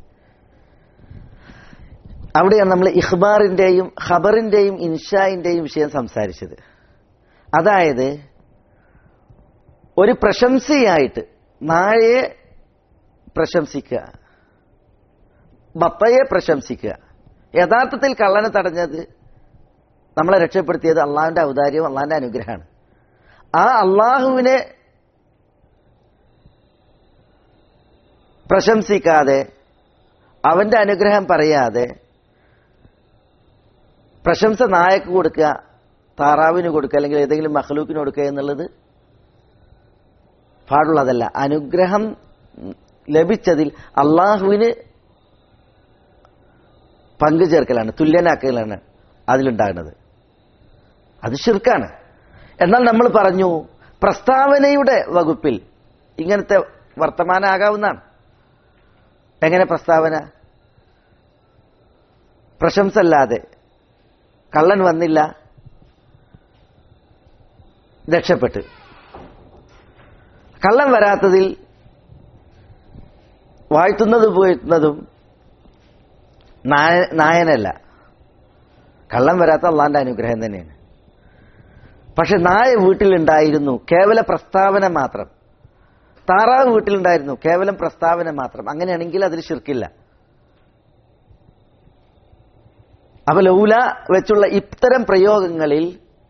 അവിടെയാണ് നമ്മൾ ഇഖ്ബാറിന്റെയും ഖബറിന്റെയും ഇൻഷായിന്റെയും വിഷയം സംസാരിച്ചത്. അതായത് ഒരു പ്രശംസയായിട്ട് നായയെ പ്രശംസിക്കുക, ബത്തയെ പ്രശംസിക്കുക. യഥാർത്ഥത്തിൽ കള്ളനെ തടഞ്ഞത്, നമ്മളെ രക്ഷപ്പെടുത്തിയത് അള്ളാഹുവിന്റെ ഔദാര്യവും അള്ളാഹിന്റെ അനുഗ്രഹമാണ്. ആ അള്ളാഹുവിനെ പ്രശംസിക്കാതെ, അവന്റെ അനുഗ്രഹം പറയാതെ പ്രശംസ നായക്ക് കൊടുക്കുക, താറാവിന് കൊടുക്കുക, അല്ലെങ്കിൽ ഏതെങ്കിലും മഖ്ലൂക്കിന് കൊടുക്കുക എന്നുള്ളത് പാടുള്ളതല്ല. അനുഗ്രഹം ലഭിച്ചതിൽ അള്ളാഹുവിന് പങ്കു ചേർക്കലാണ്, തുല്യനാക്കലാണ് അതിലുണ്ടാകുന്നത്. അത് ശിർക്കാണ്. എന്നാൽ നമ്മൾ പറഞ്ഞു പ്രസ്താവനയുടെ വകുപ്പിൽ ഇങ്ങനത്തെ വർത്തമാനാകാവുന്നതാണ്. എങ്ങനെ പ്രസ്താവന? പ്രശംസല്ലാതെ കള്ളൻ വന്നില്ല, രക്ഷപ്പെട്ട്. കള്ളൻ വരാത്തതിൽ വാഴ്ത്തുന്നതും പോയിട്ടുന്നതും നായനല്ല, കള്ളൻ വരാത്ത അള്ളാന്റെ അനുഗ്രഹം തന്നെയാണ്. പക്ഷെ നായ വീട്ടിലുണ്ടായിരുന്നു, കേവല പ്രസ്താവന മാത്രം. താറാവ് വീട്ടിലുണ്ടായിരുന്നു, കേവലം പ്രസ്താവന മാത്രം. അങ്ങനെയാണെങ്കിൽ അതിൽ ശിർക്കില്ല. അപ്പൊ ലൗല വെച്ചുള്ള ഇത്തരം പ്രയോഗങ്ങളിൽ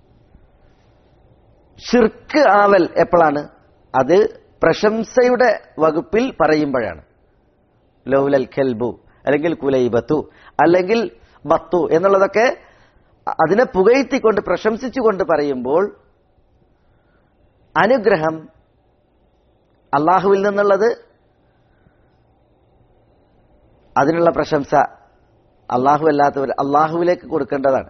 ശിർക്ക് ആവൽ എപ്പോഴാണ്? അത് പ്രശംസയുടെ വകുപ്പിൽ പറയുമ്പോഴാണ്. ലൗലൽ കൽബു, അല്ലെങ്കിൽ കുലൈബത്തു, അല്ലെങ്കിൽ ബത്തു എന്നുള്ളതൊക്കെ അതിനെ പുകഴ്ത്തിക്കൊണ്ട് പ്രശംസിച്ചുകൊണ്ട് പറയുമ്പോൾ അനുഗ്രഹം അള്ളാഹുവിൽ നിന്നുള്ളത്, അതിനുള്ള പ്രശംസ അള്ളാഹു അല്ലാത്തവർ അള്ളാഹുവിലേക്ക് കൊടുക്കേണ്ടതാണ്.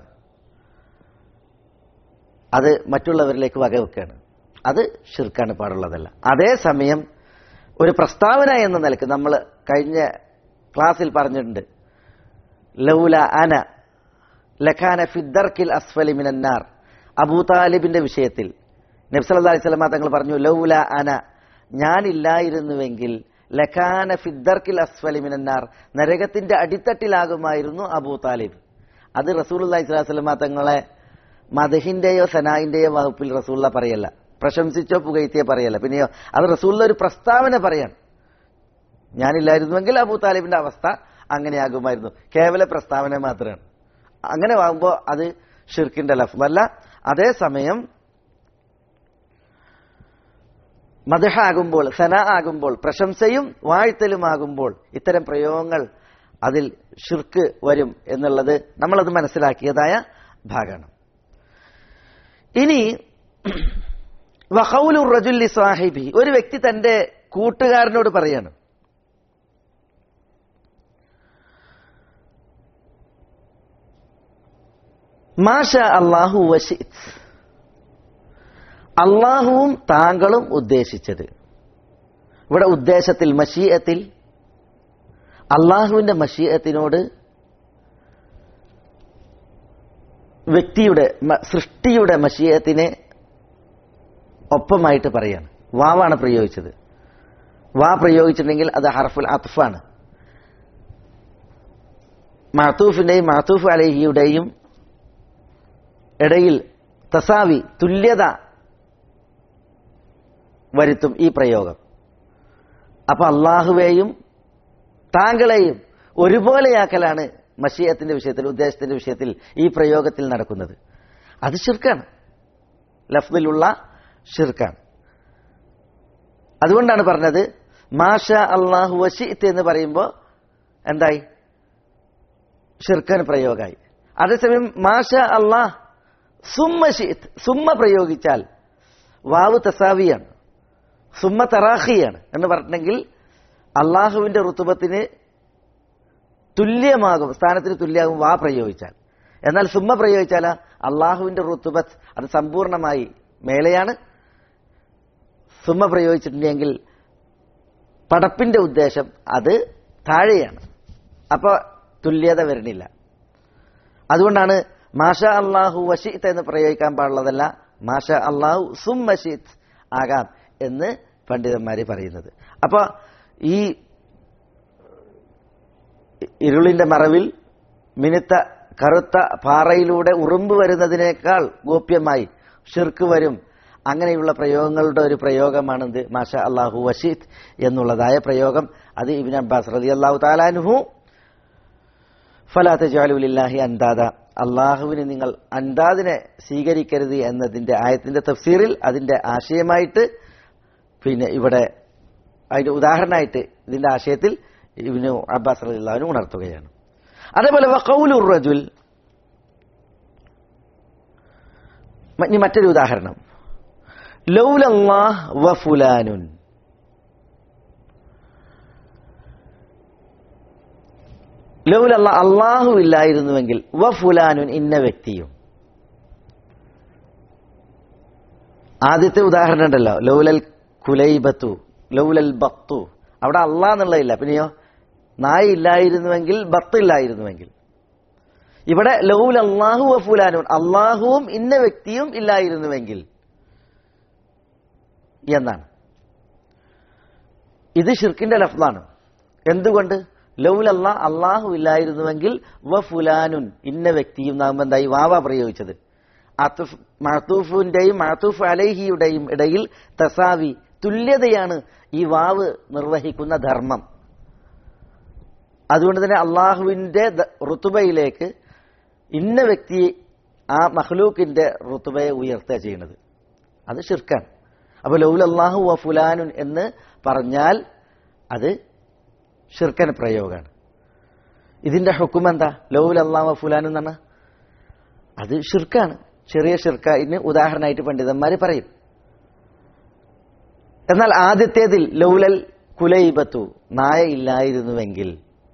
അത് മറ്റുള്ളവരിലേക്ക് വകവെക്കുകയാണ്. അത് ശിർക്കാണ്, പാടുള്ളതല്ല. അതേസമയം ഒരു പ്രസ്താവന എന്ന നിലക്ക് നമ്മൾ കഴിഞ്ഞ ക്ലാസ്സിൽ പറഞ്ഞിട്ടുണ്ട്, ലൗല അന ലഖാന ഫിദ്ദർക്കിൽ അസ്ഫലി മിനന്നാർ. അബൂ താലിബിന്റെ വിഷയത്തിൽ നബി സല്ലല്ലാഹു അലൈഹി വസല്ലം തങ്ങൾ പറഞ്ഞു, ലൗല അന, ഞാനില്ലായിരുന്നുവെങ്കിൽ ലഖാന ഫിദ്ദർക്കിൽ അസ്ഫലി മിനന്നാർ, നരകത്തിന്റെ അടിത്തട്ടിലാകുമായിരുന്നു അബൂ താലിബ്. അത് റസൂലുള്ളാഹി സ്വല്ലല്ലാഹു അലൈഹി വസല്ലം തങ്ങളെ മദഹിന്റെയോ സനായിന്റെയോ വകുപ്പിൽ റസൂലുള്ള പറയല്ല, പ്രശംസിച്ചോ പുകഴ്ത്തിയോ പറയല്ല. പിന്നെയോ അത് റസൂലുള്ള ഒരു പ്രസ്താവന പറയാണ്, ഞാനില്ലായിരുന്നുവെങ്കിൽ അബൂ താലിബിന്റെ അവസ്ഥ അങ്ങനെയാകുമായിരുന്നു. കേവല പ്രസ്താവന മാത്രമാണ്. അങ്ങനെ ആകുമ്പോൾ അത് ഷിർക്കിന്റെ ലഫ്ളല്ല. അതേസമയം മദ്ഹ് ആകുമ്പോൾ, സന ആകുമ്പോൾ, പ്രശംസയും വാഴ്ത്തലുമാകുമ്പോൾ ഇത്തരം പ്രയോഗങ്ങൾ അതിൽ ഷിർക്ക് വരും എന്നുള്ളത് നമ്മളത് മനസ്സിലാക്കിയതായ ഭാഗമാണ്. ഇനി വഖൗലു റജുലി സാഹിബി, ഒരു വ്യക്തി തന്റെ കൂട്ടുകാരനോട് പറയാണ്, മാഷാ അല്ലാഹു വശിത്, അള്ളാഹുവും താങ്കളും ഉദ്ദേശിച്ചത്. ഇവിടെ ഉദ്ദേശത്തിൽ, മശീഅത്തിൽ, അള്ളാഹുവിന്റെ മശീഅത്തിനോട് വ്യക്തിയുടെ സൃഷ്ടിയുടെ മശീഅത്തിനെ ഒപ്പമായിട്ട് പറയാണ്. വാവാണ് പ്രയോഗിച്ചത്. വാ പ്രയോഗിച്ചിട്ടുണ്ടെങ്കിൽ അത് ഹർഫുൽ അത്ഫാണ്. മഅതൂഫിന്റെയും മഅതൂഫ് അലൈഹിയുടെയും ഇടയിൽ തസാവി, തുല്യത വരുത്തും ഈ പ്രയോഗം. അപ്പൊ അള്ളാഹുവേയും താങ്കളെയും ഒരുപോലെയാക്കലാണ് മശീഅത്തിന്റെ വിഷയത്തിൽ, ഉദ്ദേശത്തിന്റെ വിഷയത്തിൽ ഈ പ്രയോഗത്തിൽ നടക്കുന്നത്. അത് ശിർക്കാണ്, ലഫ്ദിലുള്ള ശിർക്കാണ്. അതുകൊണ്ടാണ് പറഞ്ഞത് മാഷാ അല്ലാഹു വശിഅ്ത എന്ന് പറയുമ്പോൾ എന്തായി? ഷിർക്കാണ് പ്രയോഗമായി. അതേസമയം മാഷാ അല്ലാഹ് സുമ്മ ശിഅ്ത, സുമ്മ പ്രയോഗിച്ചാൽ വാവ് തസാവിയാണ്, സുമ്മ തറാഖിയാണ് എന്ന് പറഞ്ഞിട്ടുണ്ടെങ്കിൽ അള്ളാഹുവിന്റെ റുതുബത്തിന് തുല്യമാകും, സ്ഥാനത്തിന് തുല്യമാകും വാ പ്രയോഗിച്ചാൽ. എന്നാൽ സുമ്മ പ്രയോഗിച്ചാൽ അള്ളാഹുവിന്റെ റുതുബത്ത് അത് സമ്പൂർണമായി മേലെയാണ്. സുമ്മ പ്രയോഗിച്ചിട്ടുണ്ടെങ്കിൽ പടപ്പിന്റെ ഉദ്ദേശം അത് താഴെയാണ്. അപ്പൊ തുല്യത വരണില്ല. അതുകൊണ്ടാണ് മാഷാ അല്ലാഹു വശിഅ്ത എന്ന് പ്രയോഗിക്കാൻ പാടുള്ളതല്ല, മാഷാ അല്ലാഹു സുമ്മ ശിഅ്ത ആകാം എന്ന് പണ്ഡിതന്മാര് പറയുന്നത്. അപ്പൊ ഈ ഇരുളിന്റെ മറവിൽ മിനുത്ത കറുത്ത പാറയിലൂടെ ഉറുമ്പ് വരുന്നതിനേക്കാൾ ഗോപ്യമായി ഷിർക്ക് വരും. അങ്ങനെയുള്ള പ്രയോഗങ്ങളുടെ ഒരു പ്രയോഗമാണെന്ത്? മാഷാ അല്ലാഹു വശിഅ്ത എന്നുള്ളതായ പ്രയോഗം. അത് ഇബ്നു അബ്ബാസ് റളിയല്ലാഹു തആല അൻഹു ഫലാ തജഅലു ലില്ലാഹി അൻദാദ, അള്ളാഹുവിന് നിങ്ങൾ അൻദാദിനെ സ്വീകരിക്കരുത് എന്നതിന്റെ ആയത്തിന്റെ തഫ്സീറിൽ അതിന്റെ ആശയമായിട്ട്, പിന്നെ ഇവിടെ അതിന്റെ ഉദാഹരണമായിട്ട് ഇതിന്റെ ആശയത്തിൽ ഇബ്നു അബ്ബാസ് റളിയല്ലാഹു അൻഹു ഉണർത്തുകയാണ്. അതേപോലെ വഖൗലുർ റജുൽ, ഇനി മറ്റൊരു ഉദാഹരണം, ലൗലല്ലാഹ് വഫുലാനുൻ, ലൗലല്ലാ അള്ളാഹു ഇല്ലായിരുന്നുവെങ്കിൽ, വഫുലാനുൻ ഇന്ന വ്യക്തിയും. ആദ്യത്തെ ഉദാഹരണം ഉണ്ടല്ലോ, ലൗലൽ കുലൈബത്തു ലൗലൽ ബത്തു, അവിടെ അള്ളാഹ് എന്നുള്ളതില്ല. പിന്നെയോ നായ ഇല്ലായിരുന്നുവെങ്കിൽ, ബത്ത് ഇല്ലായിരുന്നുവെങ്കിൽ. ഇവിടെ ലൗലല്ലാഹു വഫുലാനുൻ, അള്ളാഹുവും ഇന്ന വ്യക്തിയും ഇല്ലായിരുന്നുവെങ്കിൽ എന്നാണ്. ഇത് ഷിർക്കിന്റെ ലഫ്ളാണ്. എന്തുകൊണ്ട്? ലൗലല്ലാ അള്ളാഹു ഇല്ലായിരുന്നുവെങ്കിൽ വഫുലാനുൻ ഇന്ന വ്യക്തിയും നാം എന്തായി വാവ പ്രയോഗിച്ചത്. അത്തുഫ് മഅതൂഫിന്റെയും മഅതൂഫ് അലൈഹിയുടെയും ഇടയിൽ തസാവി, തുല്യതയാണ് ഈ വാവ് നിർവഹിക്കുന്ന ധർമ്മം. അതുകൊണ്ട് തന്നെ അള്ളാഹുവിന്റെ റുതുബയിലേക്ക് ഇന്ന വ്യക്തി ആ മഖ്ലൂക്കിന്റെ റുതുബയെ ഉയർത്തുക ചെയ്യുന്നത്, അത് ഷിർക്കാണ്. അപ്പൊ ലൗലല്ലാഹു വഫുലാനുൻ എന്ന് പറഞ്ഞാൽ അത് ഷിർക്കൻ പ്രയോഗമാണ്. ഇതിന്റെ ഹുക്കം എന്താ? ലൗലല്ലാഹു വഫുലാനുൻ എന്ന് പറഞ്ഞാൽ അത് ഷിർക്കാണ്, ചെറിയ ഷിർക്ക. ഇതിന് ഉദാഹരണമായിട്ട് പണ്ഡിതന്മാര് പറയും. എന്നാൽ ആദ്യത്തേതിൽ ലൗലൽ കുലൈബത്തു, നായ ഇല്ലായിരുന്നുവെങ്കിൽ,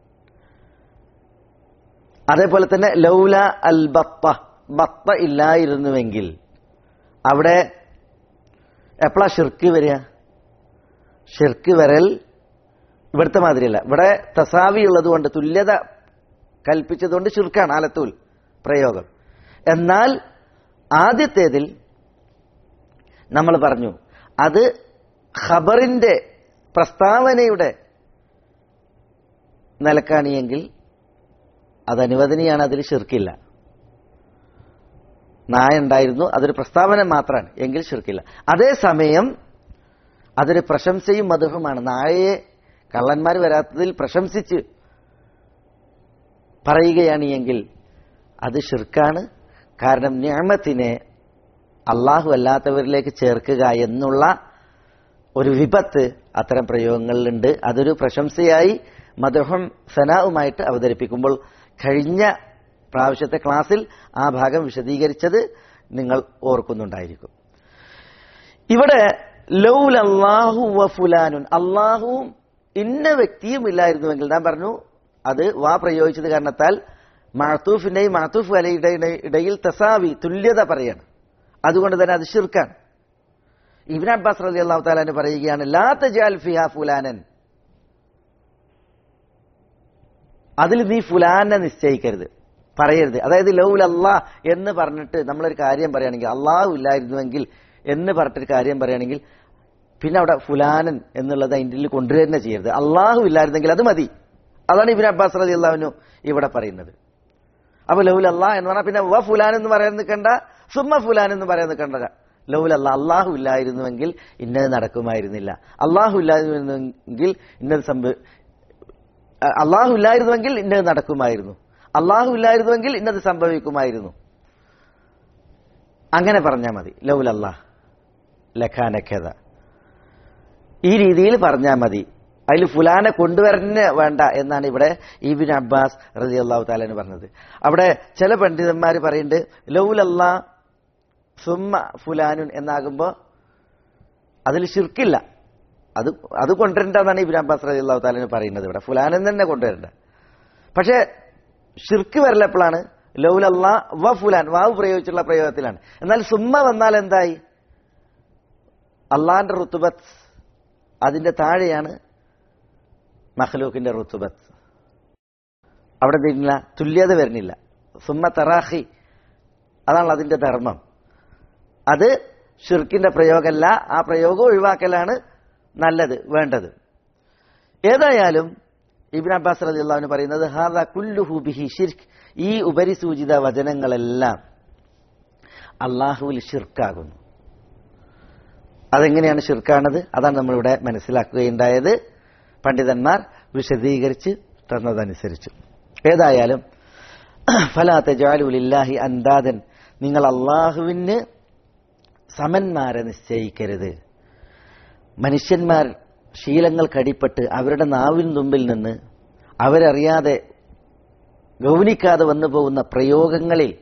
അതേപോലെ തന്നെ ലൗല അൽ ബത്ത, ബത്ത ഇല്ലായിരുന്നുവെങ്കിൽ, അവിടെ എപ്പോഴാ ഷിർക്ക് വരിക? ഷിർക്ക് വരൽ ഇവിടുത്തെ മാതിരിയല്ല. ഇവിടെ തസാവി ഉള്ളത് കൊണ്ട്, തുല്യത കൽപ്പിച്ചതുകൊണ്ട് ഷിർക്കാണ് ആലത്തൂൽ പ്രയോഗം. എന്നാൽ ആദ്യത്തേതിൽ നമ്മൾ പറഞ്ഞു അത് ഖബറിന്റെ പ്രസ്താവനയുടെ നിലക്കാണിയെങ്കിൽ അത് അനുവദനീയാണ്, അതിൽ ഷിർക്കില്ല. നായ ഉണ്ടായിരുന്നു, അതൊരു പ്രസ്താവന മാത്രമാണ് എങ്കിൽ ഷിർക്കില്ല. അതേസമയം അതൊരു പ്രശംസയും മദ്ഹുമാണ്. നായയെ കള്ളന്മാർ വരാത്തതിൽ പ്രശംസിച്ച് പറയുകയാണ് എങ്കിൽ അത് ഷിർക്കാണ്. കാരണം നിഅമത്തിനെ അള്ളാഹു അല്ലാത്തവരിലേക്ക് ചേർക്കുക എന്നുള്ള ഒരു വിപത്ത് അത്തരം പ്രയോഗങ്ങളിലുണ്ട്. അതൊരു പ്രശംസയായി മദ്ഹും സനാഉമായിട്ട് അവതരിപ്പിക്കുമ്പോൾ കഴിഞ്ഞ പ്രാവശ്യത്തെ ക്ലാസ്സിൽ ആ ഭാഗം വിശദീകരിച്ചത് നിങ്ങൾ ഓർക്കുന്നുണ്ടായിരിക്കും. ഇവിടെ ലൗലല്ലാഹു വഫുലാനുൻ, അള്ളാഹുവും ഇന്ന വ്യക്തിയും ഇല്ലായിരുന്നുവെങ്കിൽ, ഞാൻ പറഞ്ഞു അത് വാ പ്രയോഗിച്ചത് കാരണത്താൽ മഅതൂഫിന്റെയും മഅതൂഫ് അലൈയുടെ ഇടയിൽ തസാവി തുല്യത പറയാണ്. അതുകൊണ്ട് തന്നെ അത് ശിർക്കാണ്. ഇബ്നു അബ്ബാസ് റളിയല്ലാഹു തആല അൻഹു പറയുകയാണ്, ലാ തജഅൽ ഫിഹാ ഫുലാനൻ, അതിൽ നീ ഫുലാനെ നിശ്ചയിക്കരുത്, പറയരുത്. അതായത് ലൗലല്ലാഹ് എന്ന് പറഞ്ഞിട്ട് നമ്മളൊരു കാര്യം പറയുകയാണെങ്കിൽ, അള്ളാഹു ഇല്ലായിരുന്നുവെങ്കിൽ എന്ന് പറഞ്ഞിട്ടൊരു കാര്യം പറയുകയാണെങ്കിൽ പിന്നെ അവിടെ ഫുലാനൻ എന്നുള്ളത് അതിൻ്റെ ഉള്ളിൽ കൊണ്ടുവരിക തന്നെ ചെയ്യരുത്. അള്ളാഹു ഇല്ലായിരുന്നെങ്കിൽ അത് മതി. അതാണ് ഇബ്നു അബ്ബാസ് റളിയല്ലാഹു അൻഹു ഇവിടെ പറയുന്നത്. അപ്പൊ ലൗലല്ലാഹ് എന്ന് പറഞ്ഞാൽ പിന്നെ വ ഫുലാൻ എന്ന് പറയാൻ നിൽക്കണ്ട, സുമ്മ ഫുലാൻ എന്ന് പറയാൻ നിൽക്കണ്ട. ലൗലല്ലാഹ്, അള്ളാഹു ഇല്ലായിരുന്നുവെങ്കിൽ ഇന്നത് നടക്കുമായിരുന്നില്ല, അള്ളാഹു ഇല്ലായിരുന്നുവെങ്കിൽ ഇന്നത് സംഭവ അള്ളാഹു ഇല്ലായിരുന്നുവെങ്കിൽ ഇന്നത് നടക്കുമായിരുന്നു, അള്ളാഹു ഇല്ലായിരുന്നുവെങ്കിൽ ഇന്നത് സംഭവിക്കുമായിരുന്നു. അങ്ങനെ പറഞ്ഞാൽ മതി. ലൗലല്ലാഹ് ലകാന കദ, ഈ രീതിയിൽ പറഞ്ഞാൽ മതി. അതിൽ ഫുലാനെ കൊണ്ടുവരന്നെ വേണ്ട എന്നാണ് ഇവിടെ ഇബ്നു അബ്ബാസ് റളിയല്ലാഹു തആല അൻഹു പറഞ്ഞത്. അവിടെ ചില പണ്ഡിതന്മാർ പറയുന്നുണ്ട് ലൗലല്ലാഹ് സുമ്മ ഫുലാനുൻ എന്നാകുമ്പോൾ അതിൽ ശിർക്കില്ല, അത് അത് കൊണ്ടുവരണ്ടെന്നാണ് ഇബ്നു അബ്ബാസ് റളിയല്ലാഹു തആല അൻഹു പറയുന്നത്. ഇവിടെ ഫുലാനൻ തന്നെ കൊണ്ടുവരണ്ട. പക്ഷെ ഷിർക്ക് വരലപ്പോഴാണ് ലൗലല്ലാഹ് വ ഫുലാൻ, വാവ് പ്രയോഗിച്ചുള്ള പ്രയോഗത്തിലാണ്. എന്നാൽ സുമ്മ വന്നാൽ എന്തായി? അള്ളാന്റെ റുത്തുബത്ത് അതിന്റെ താഴെയാണ് മഖ്ലൂക്കിന്റെ റുത്തുബത്ത്. അവിടെ വരുന്നില്ല, തുല്യത വരുന്നില്ല. സുമ്മ തറാഹി, അതാണ് അതിന്റെ ധർമ്മം. അത് ഷിർക്കിന്റെ പ്രയോഗമല്ല, ആ പ്രയോഗം ഒഴിവാക്കലാണ് നല്ലത്, വേണ്ടത്. ഏതായാലും ഇബ്നു അബ്ബാസ് റളിയല്ലാഹു അൻഹു പറയുന്നത് ഹാദാ കുല്ലുഹു ബിഹി ഷിർക്ക്, ഈ ഉപരിസൂചിത വചനങ്ങളെല്ലാം അള്ളാഹുവിൽ ഷിർക്കാകുന്നു. അതെങ്ങനെയാണ് ഷിർക്കാണത്? അതാണ് നമ്മളിവിടെ മനസ്സിലാക്കുകയുണ്ടായത്, പണ്ഡിതന്മാർ വിശദീകരിച്ച് തന്നതനുസരിച്ച്. ഏതായാലും ഫലാ തജഅലു ലില്ലാഹി അൻദാദൻ, നിങ്ങൾ അള്ളാഹുവിന് സമന്മാരെ നിശ്ചയിക്കരുത്. മനുഷ്യന്മാർ ശീലങ്ങൾ കടിപ്പെട്ട് അവരുടെ നാവിൻ തുമ്പിൽ നിന്ന് അവരറിയാതെ ഗൗനിക്കാതെ വന്നു പോകുന്ന പ്രയോഗങ്ങളിൽ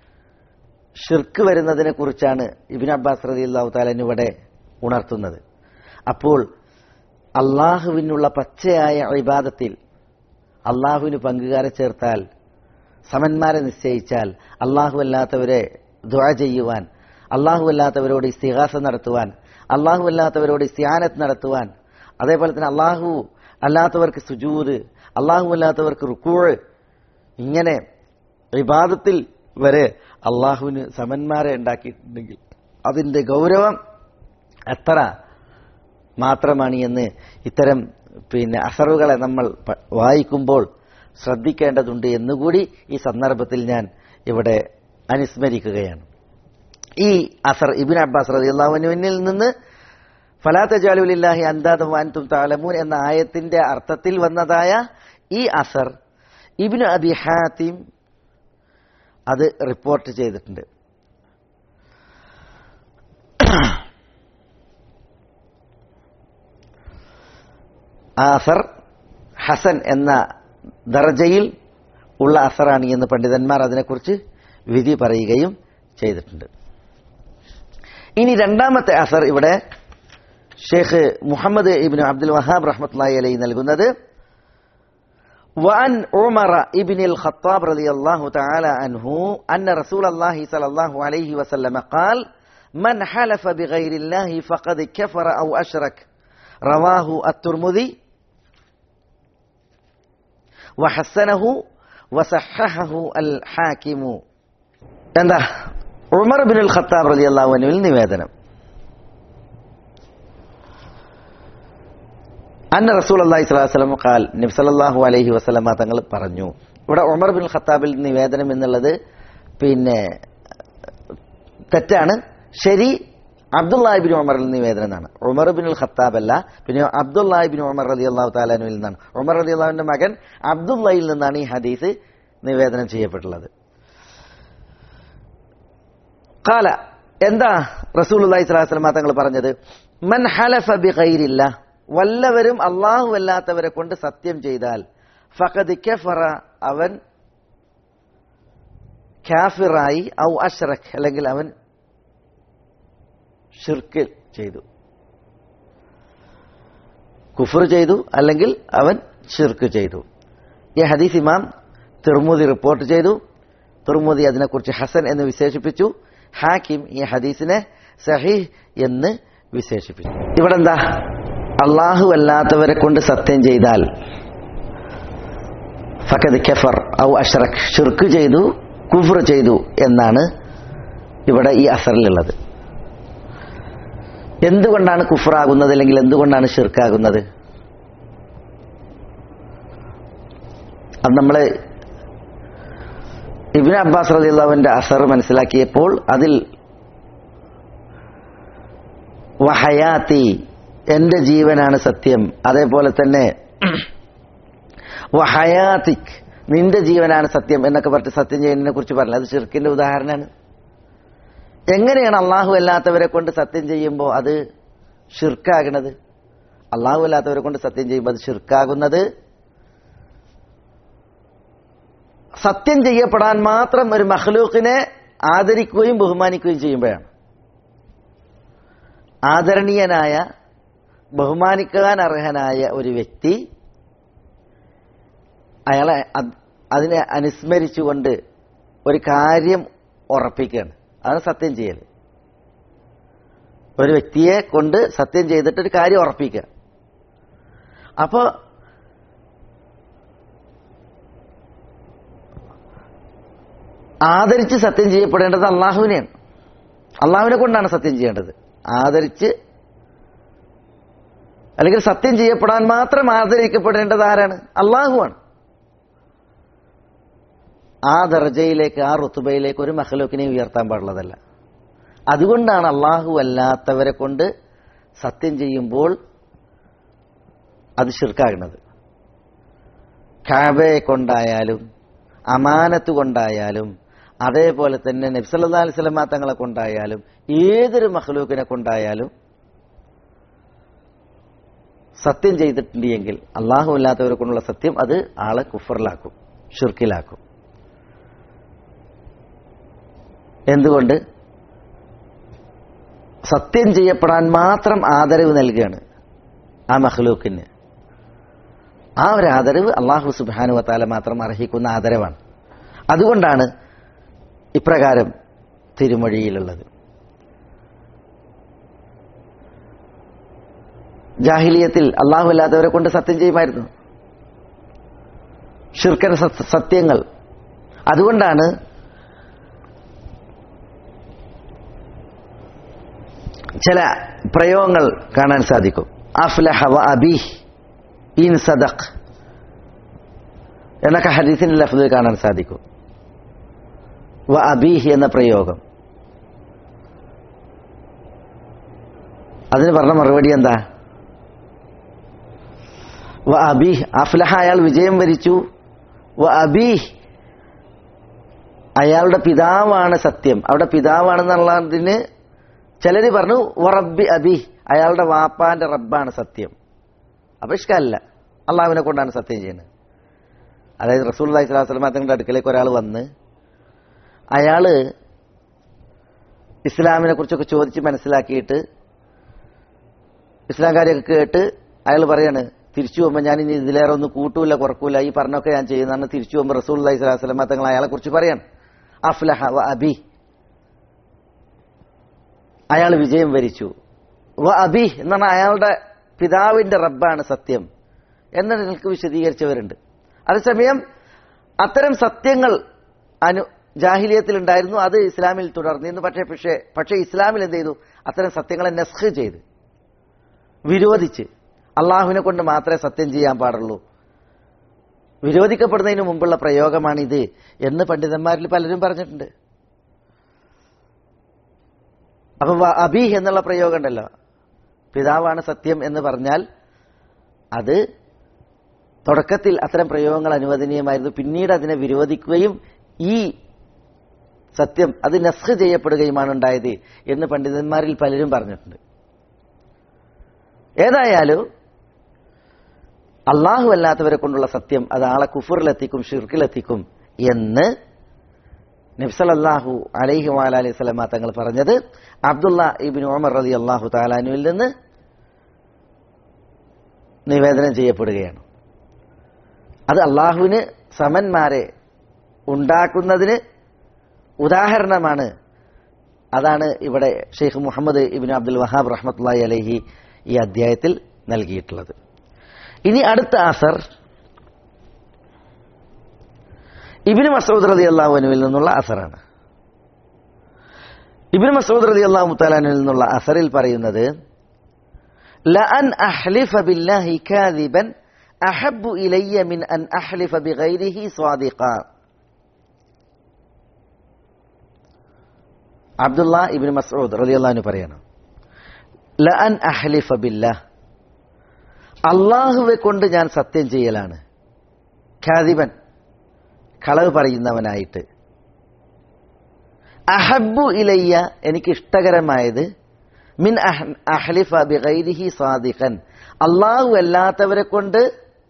ഷിർക്ക് വരുന്നതിനെ കുറിച്ചാണ് ഇബ്നു അബ്ബാസ് റളിയല്ലാഹു തആല ഇവിടെ ഉണർത്തുന്നത്. അപ്പോൾ അള്ളാഹുവിനുള്ള പച്ചയായ ഇബാദത്തിൽ അള്ളാഹുവിന് പങ്കുകാരെ ചേർത്താൽ, സമന്മാരെ നിശ്ചയിച്ചാൽ, അള്ളാഹു അല്ലാത്തവരെ ദുആ ചെയ്യുവാൻ, അള്ളാഹു അല്ലാത്തവരോട് ഇസ്തിഗാസ നടത്തുവാൻ, അള്ളാഹു അല്ലാത്തവരോട് ഇസ്തിആനത്ത് നടത്തുവാൻ, അതേപോലെ തന്നെ അള്ളാഹു അല്ലാത്തവർക്ക് സുജൂദ്, അള്ളാഹു അല്ലാത്തവർക്ക് റുക്കൂഅ്, ഇങ്ങനെ ഇബാദത്തിൽ വരെ അള്ളാഹുവിന് സമന്മാരെ ഉണ്ടാക്കിയിട്ടുണ്ടെങ്കിൽ അതിന്റെ ഗൗരവം എത്ര മാത്രമാണ് എന്ന് ഇത്തരം പിന്നെ അസറുകളെ നമ്മൾ വായിക്കുമ്പോൾ ശ്രദ്ധിക്കേണ്ടതുണ്ട് എന്നുകൂടി ഈ സന്ദർഭത്തിൽ ഞാൻ ഇവിടെ അനുസ്മരിക്കുകയാണ്. ഈ അസർ ഇബ്നു അബ്ബാസ് റളിയല്ലാഹു അൻഹുവിൽ നിന്ന് ഫലാ തജഅലു ലില്ലാഹി അൻദാദൻ വഅൻതും തഅലമൂൻ എന്ന ആയത്തിന്റെ അർത്ഥത്തിൽ വന്നതായ ഈ അസർ ഇബ്നു അബി ഹാത്തിം അത് റിപ്പോർട്ട് ചെയ്തിട്ടുണ്ട്. ആ അസർ ഹസൻ എന്ന ദർജയിൽ ഉള്ള അസറാണ് എന്ന് പണ്ഡിതന്മാർ അതിനെക്കുറിച്ച് വിധി പറയുകയും ചെയ്തിട്ടുണ്ട്. ഇനി രണ്ടാമത്തെ അസർ ഇവിടെ ഷെയ്ഖ് മുഹമ്മദ് ഇബ്നു അബ്ദുൽ വഹാബ് റഹ്മത്തുള്ളാഹി അലൈഹി നൽകുന്നത് وعن عمر ابن الخطاب رضي الله تعالى عنه أن رسول الله صلى الله عليه وسلم قال من حلف بغير الله فقد كفر أو أشرك رواه الترمذي وحسنه وصححه الحاكم. എന്താ ഉമർ ബിൻ അൽ ഖത്താബ് റളിയല്ലാഹു അൻഹുവിൽ നിവേദനം, അന്ന റസൂലുള്ളാഹി സ്വല്ലല്ലാഹു അലൈഹി വസല്ലം ഖാൽ, നബി സല്ലല്ലാഹു അലൈഹി വസല്ലമ തങ്ങൾ പറഞ്ഞു. ഇവിടെ ഉമർ ബിൻ ഖത്താബിൽ നിവേദനം എന്നുള്ളത് പിന്നെ തെറ്റാണ്. ശരി അബ്ദുല്ലാഹി ബിൻ ഉമറിൽ നിവേദനം എന്നാണ്. ഉമർ ബിൻ ഖത്താബ് അല്ല, പിന്നെ അബ്ദുല്ലാഹി ബിൻ ഉമർ റളിയല്ലാഹു തആല അൻഹുവിൽ നിന്നാണ്. ഉമർ റളിയല്ലാഹുവിന്റെ മകൻ അബ്ദുല്ലാഹിൽ നിന്നാണ് ഈ ഹദീസ് നിവേദനം ചെയ്യപ്പെട്ടുള്ളത്. ഖാല, എന്താ റസൂലുള്ളാഹി സ്വല്ലല്ലാഹു അലൈഹി വസല്ലം തങ്ങൾ പറഞ്ഞത്? മൻ ഹലഫ ബിഗൈരില്ല, വല്ലവരും അല്ലാഹു അല്ലാത്തവരെ കൊണ്ട് സത്യം ചെയ്താൽ ഫഖദ് കഫറ, അവൻ കാഫിറായി, ഔ അശ്റക്, അല്ലെങ്കിൽ അവൻ ഷിർക്ക് ചെയ്തു, കുഫർ ചെയ്തു, അല്ലെങ്കിൽ അവൻ ഷിർക്ക് ചെയ്തു. ഈ ഹദീസ് ഇമാം തിർമുദി റിപ്പോർട്ട് ചെയ്തു. തിർമുദി അതിനെക്കുറിച്ച് ഹസൻ എന്ന് വിശേഷിപ്പിച്ചു. ഹാക്കിം ഈ ഹദീസിനെ സഹീഹ് എന്ന് വിശേഷിപ്പിച്ചു. ഇവിടെ എന്താ? അല്ലാഹു അല്ലാത്തവരെ കൊണ്ട് സത്യം ചെയ്താൽ ഫഖദ് കഫർ ഔ അശ്റക്, ഷിർക്ക് ചെയ്തു, കുഫർ ചെയ്തു എന്നാണ് ഇവിടെ ഈ അസറിലുള്ളത്. എന്തുകൊണ്ടാണ് കുഫറാകുന്നത്, അല്ലെങ്കിൽ എന്തുകൊണ്ടാണ് ഷിർക്കാകുന്നത്? അത് നമ്മൾ ഇബ്നു അബ്ബാസ് റളിയല്ലാഹു അൻഹുവിന്റെ അസർ മനസ്സിലാക്കിയപ്പോൾ അതിൽ വഹയാത്തി, എന്റെ ജീവനാണ് സത്യം, അതേപോലെ തന്നെ വഹയാതിക്, നിന്റെ ജീവനാണ് സത്യം എന്നൊക്കെ പറഞ്ഞിട്ട് സത്യം ചെയ്യുന്നതിനെ കുറിച്ച് പറഞ്ഞത്. അത് ഷിർക്കിന്റെ ഉദാഹരണമാണ്. എങ്ങനെയാണ് അള്ളാഹു അല്ലാത്തവരെ കൊണ്ട് സത്യം ചെയ്യുമ്പോൾ അത് ഷിർക്കാകുന്നത്? അള്ളാഹു അല്ലാത്തവരെ കൊണ്ട് സത്യം ചെയ്യുമ്പോൾ അത് ഷിർക്കാകുന്നത് സത്യം ചെയ്യപ്പെടാൻ മാത്രം ഒരു മഖ്ലൂഖിനെ ആദരിക്കുകയും ബഹുമാനിക്കുകയും ചെയ്യുമ്പോഴാണ്. ആദരണീയനായ, ബഹുമാനിക്കാൻ അർഹനായ ഒരു വ്യക്തി അയാളെ അതിനെ അനുസ്മരിച്ചുകൊണ്ട് ഒരു കാര്യം ഉറപ്പിക്കുകയാണ്. അതാണ് സത്യം ചെയ്യൽ. ഒരു വ്യക്തിയെ കൊണ്ട് സത്യം ചെയ്തിട്ട് ഒരു കാര്യം ഉറപ്പിക്കുക. അപ്പോ ആദരിച്ച് സത്യം ചെയ്യപ്പെടേണ്ടത് അള്ളാഹുവിനെയാണ്. അള്ളാഹുവിനെ കൊണ്ടാണ് സത്യം ചെയ്യേണ്ടത്. ആദരിച്ച്, അല്ലെങ്കിൽ സത്യം ചെയ്യപ്പെടാൻ മാത്രം ആദരിക്കപ്പെടേണ്ടത് ആരാണ്? അള്ളാഹുവാണ്. ആ ദർജയിലേക്ക്, ആ റുതുബയിലേക്ക് ഒരു മഖ്ലൂക്കിനെ ഉയർത്താൻ പാടുള്ളതല്ല. അതുകൊണ്ടാണ് അള്ളാഹു അല്ലാത്തവരെ കൊണ്ട് സത്യം ചെയ്യുമ്പോൾ അത് ശിർക്കാകുന്നത്. കഅബയെ കൊണ്ടായാലും അമാനത്ത് കൊണ്ടായാലും അതേപോലെ തന്നെ നബി സല്ലല്ലാഹു അലൈഹി വസല്ലം തങ്ങളെ കൊണ്ടായാലും ഏതൊരു മഖ്ലൂക്കിനെ കൊണ്ടായാലും സത്യം ചെയ്തിട്ടുണ്ടെങ്കിൽ അള്ളാഹു അല്ലാത്തവരെ കൊണ്ടുള്ള സത്യം അത് ആളെ കുഫറിലാക്കും, ഷിർക്കിലാക്കും. എന്തുകൊണ്ട്? സത്യം ചെയ്യപ്പെടാൻ മാത്രം ആദരവ് നൽകുകയാണ് ആ മഖ്ലൂക്കിന്. ആ ഒരു ആദരവ് അല്ലാഹു സുബ്ഹാനഹു വ തആല മാത്രം അർഹിക്കുന്ന ആദരവാണ്. അതുകൊണ്ടാണ് ഇപ്രകാരം തിരുമൊഴിയിലുള്ളത്. ജാഹിലിയത്തിൽ അല്ലാഹു അല്ലാത്തവരെ കൊണ്ട് സത്യം ചെയ്യുമായിരുന്നു, ശിർക്കൻ സത്യങ്ങൾ. അതുകൊണ്ടാണ് ചില പ്രയോഗങ്ങൾ കാണാൻ സാധിക്കും. അഫ്ലഹ വ അബീഹ് ഇൻ സദഖ് എന്നൊക്കെ ഹദീസിന്റെ ലഫ്ദിൽ കാണാൻ സാധിക്കും. വ അബീഹ് എന്ന പ്രയോഗം, അതിന് പറഞ്ഞ മറുപടി എന്താ? വ അബീഹ്, അഫ്ലഹ അയാൾ വിജയം വരിച്ചു, വ അബീഹ് അയാളുടെ പിതാവാണ് സത്യം. അവിടെ പിതാവാണെന്നുള്ളതിന് ചിലര് പറഞ്ഞു വ റബ്ബി അബീഹ്, അയാളുടെ വാപ്പാന്റെ റബ്ബാണ് സത്യം. അപ്പൊ ഇഷ്കല്ല, അള്ളാഹുവിനെ കൊണ്ടാണ് സത്യം ചെയ്യുന്നത്. അതായത് റസൂലുള്ളാഹി സ്വല്ലല്ലാഹു അലൈഹി വസല്ലം തങ്ങളുടെ അടുക്കലേക്ക് ഒരാൾ വന്ന് അയാള് ഇസ്ലാമിനെ കുറിച്ചൊക്കെ ചോദിച്ച് മനസ്സിലാക്കിയിട്ട് ഇസ്ലാം കാര്യമൊക്കെ കേട്ട് അയാൾ പറയാണ്, തിരിച്ചു പോകുമ്പോൾ ഞാൻ ഇനി ഇതിലേറെ ഒന്നും കൂട്ടൂല കുറക്കൂല, ഈ പറഞ്ഞൊക്കെ ഞാൻ ചെയ്യുന്നതാണ്. തിരിച്ചു പോകുമ്പോൾ റസൂലുള്ളാഹി സ്വല്ലല്ലാഹു അലൈഹി വസല്ലം തങ്ങൾ അയാളെ കുറിച്ച് പറയാണ് അഫ്ലഹ വ അബി, അയാൾ വിജയം വരിച്ചു. വ അബി എന്ന് പറഞ്ഞാൽ അയാളുടെ പിതാവിന്റെ റബ്ബാണ് സത്യം എന്ന് നിങ്ങൾക്ക് വിശദീകരിച്ചവരുണ്ട്. അതേസമയം അത്തരം സത്യങ്ങൾ അനു ജാഹിലിയത്തിൽ ഉണ്ടായിരുന്നു, അത് ഇസ്ലാമിൽ തുടർന്നിരുന്നു. പക്ഷേ പക്ഷേ പക്ഷേ ഇസ്ലാമിൽ എന്ത് ചെയ്തു? അത്തരം സത്യങ്ങളെ നസ്ഖ് ചെയ്ത് വിരോധിച്ച് അള്ളാഹുവിനെ കൊണ്ട് മാത്രമേ സത്യം ചെയ്യാൻ പാടുള്ളൂ, വിരോധിക്കപ്പെടുന്നതിന് മുമ്പുള്ള പ്രയോഗമാണിത് എന്ന് പണ്ഡിതന്മാരിൽ പലരും പറഞ്ഞിട്ടുണ്ട്. അപ്പൊ അബീഹ് എന്നുള്ള പ്രയോഗം ഉണ്ടല്ലോ, പിതാവാണ് സത്യം എന്ന് പറഞ്ഞാൽ അത് തുടക്കത്തിൽ അത്തരം പ്രയോഗങ്ങൾ അനുവദനീയമായിരുന്നു. പിന്നീട് അതിനെ വിരോധിക്കുകയും ഈ സത്യം അത് നസ്ഖ് ചെയ്യപ്പെടുകയുമാണ് ഉണ്ടായത് എന്ന് പണ്ഡിതന്മാരിൽ പലരും പറഞ്ഞിട്ടുണ്ട്. ഏതായാലും അള്ളാഹു അല്ലാത്തവരെ കൊണ്ടുള്ള സത്യം അത് ആളെ കുഫറിലെത്തിക്കും, ഷിർക്കിലെത്തിക്കും എന്ന് നബി സല്ലല്ലാഹു അലൈഹി വഅലൈഹി വസല്ലമ തങ്ങൾ പറഞ്ഞത് അബ്ദുള്ള ഇബ്നു ഉമർ റളിയല്ലാഹു തആല അൻഹുവിൽ നിന്ന് നിവേദനം ചെയ്യപ്പെടുകയാണ്. അത് അള്ളാഹുവിന് സമന്മാരെ ഉണ്ടാക്കുന്നതിന് ഉദാഹരണമാണ്. അതാണ് ഇവിടെ ഷെയ്ഖ് മുഹമ്മദ് ഇബ്നു അബ്ദുൽ വഹാബ് റഹ്മത്തുള്ളാഹി അലൈഹി ഈ അധ്യായത്തിൽ നൽകിയിട്ടുള്ളത്. ഇനി അടുത്ത അസർ ഇബ്നു മസ്ഊദ് റളിയല്ലാഹു അൻഹുവിൽ നിന്നുള്ള അസറാണ്. ഇബ്നു മസ്ഊദ് റളിയല്ലാഹു തആല അൻഹുവിൽ നിന്നുള്ള അസറിൽ പറയുന്നത് ലഅൻ അഹ്ലിഫ ബില്ലാഹി കാദിബൻ അഹബ്ബു ഇലയ്യ മിൻ അൻ അഹ്ലിഫ ബിഗൈരിഹി സ്വാദിഖ. അബ്ദുള്ള ഇബ്നു മസ്ഊദ് റളിയല്ലാഹു അൻഹു പറയാണ്, ലഅൻ അഹ്ലിഫ ബില്ലാഹ്, അള്ളാഹുവെ കൊണ്ട് ഞാൻ സത്യം ചെയ്യലാണ്, കാദിബൻ, കളവ് പറയുന്നവനായിട്ട്, അഹബ്ബു ഇലയ്യ, എനിക്ക് ഇഷ്ടകരമായത്, മിൻ അഹ്ലിഫ ബിഗൈരിഹി സാദിഖൻ, അള്ളാഹു അല്ലാത്തവരെ കൊണ്ട്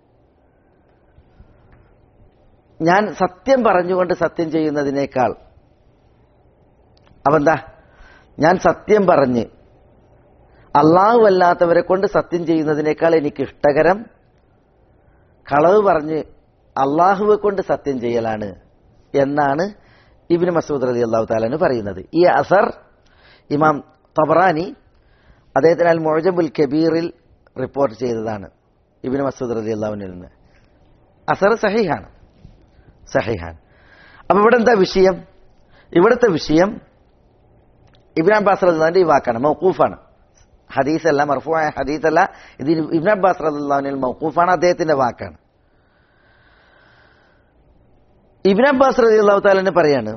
ഞാൻ സത്യം പറഞ്ഞുകൊണ്ട് സത്യം ചെയ്യുന്നതിനേക്കാൾ, അവന്താ ഞാൻ സത്യം പറഞ്ഞ് അള്ളാഹു അല്ലാത്തവരെ കൊണ്ട് സത്യം ചെയ്യുന്നതിനേക്കാൾ എനിക്ക് ഇഷ്ടകരം കളവ് പറഞ്ഞ് അള്ളാഹുവെ കൊണ്ട് സത്യം ചെയ്യലാണ് എന്നാണ് ഇബ്നു മസ്ഊദ് റളിയല്ലാഹു തആല അൻഹു പറയുന്നത്. ഈ അസർ ഇമാം തബറാനി അദ്ദേഹത്തിന് അൽ മുഅ്ജമുൽ കബീറിൽ റിപ്പോർട്ട് ചെയ്തതാണ് ഇബ്നു മസ്ഊദ് റളിയല്ലാഹു അൻഹുവിൽ നിന്ന്. അസർ സഹീഹാണ്, സഹീഹാണ്. അപ്പൊ ഇവിടെ എന്താ വിഷയം? ഇവിടുത്തെ വിഷയം ഇബ്നു അബ്ബാസ് റളിയല്ലാഹു ഈ വാക്കാണ്, മൗഖൂഫാണ്. ഹദീസല്ല, മർഫൂആയ ഹദീസല്ല, ഇത് ഇബ്നു അബ്ബാസ് റളിയല്ലാഹു അൻഹു മൗഖൂഫാണ്, അദ്ദേഹത്തിന്റെ വാക്കാണ്. ഇബ്നു അബ്ബാസ് റളിയല്ലാഹു തആല പറയാണ്,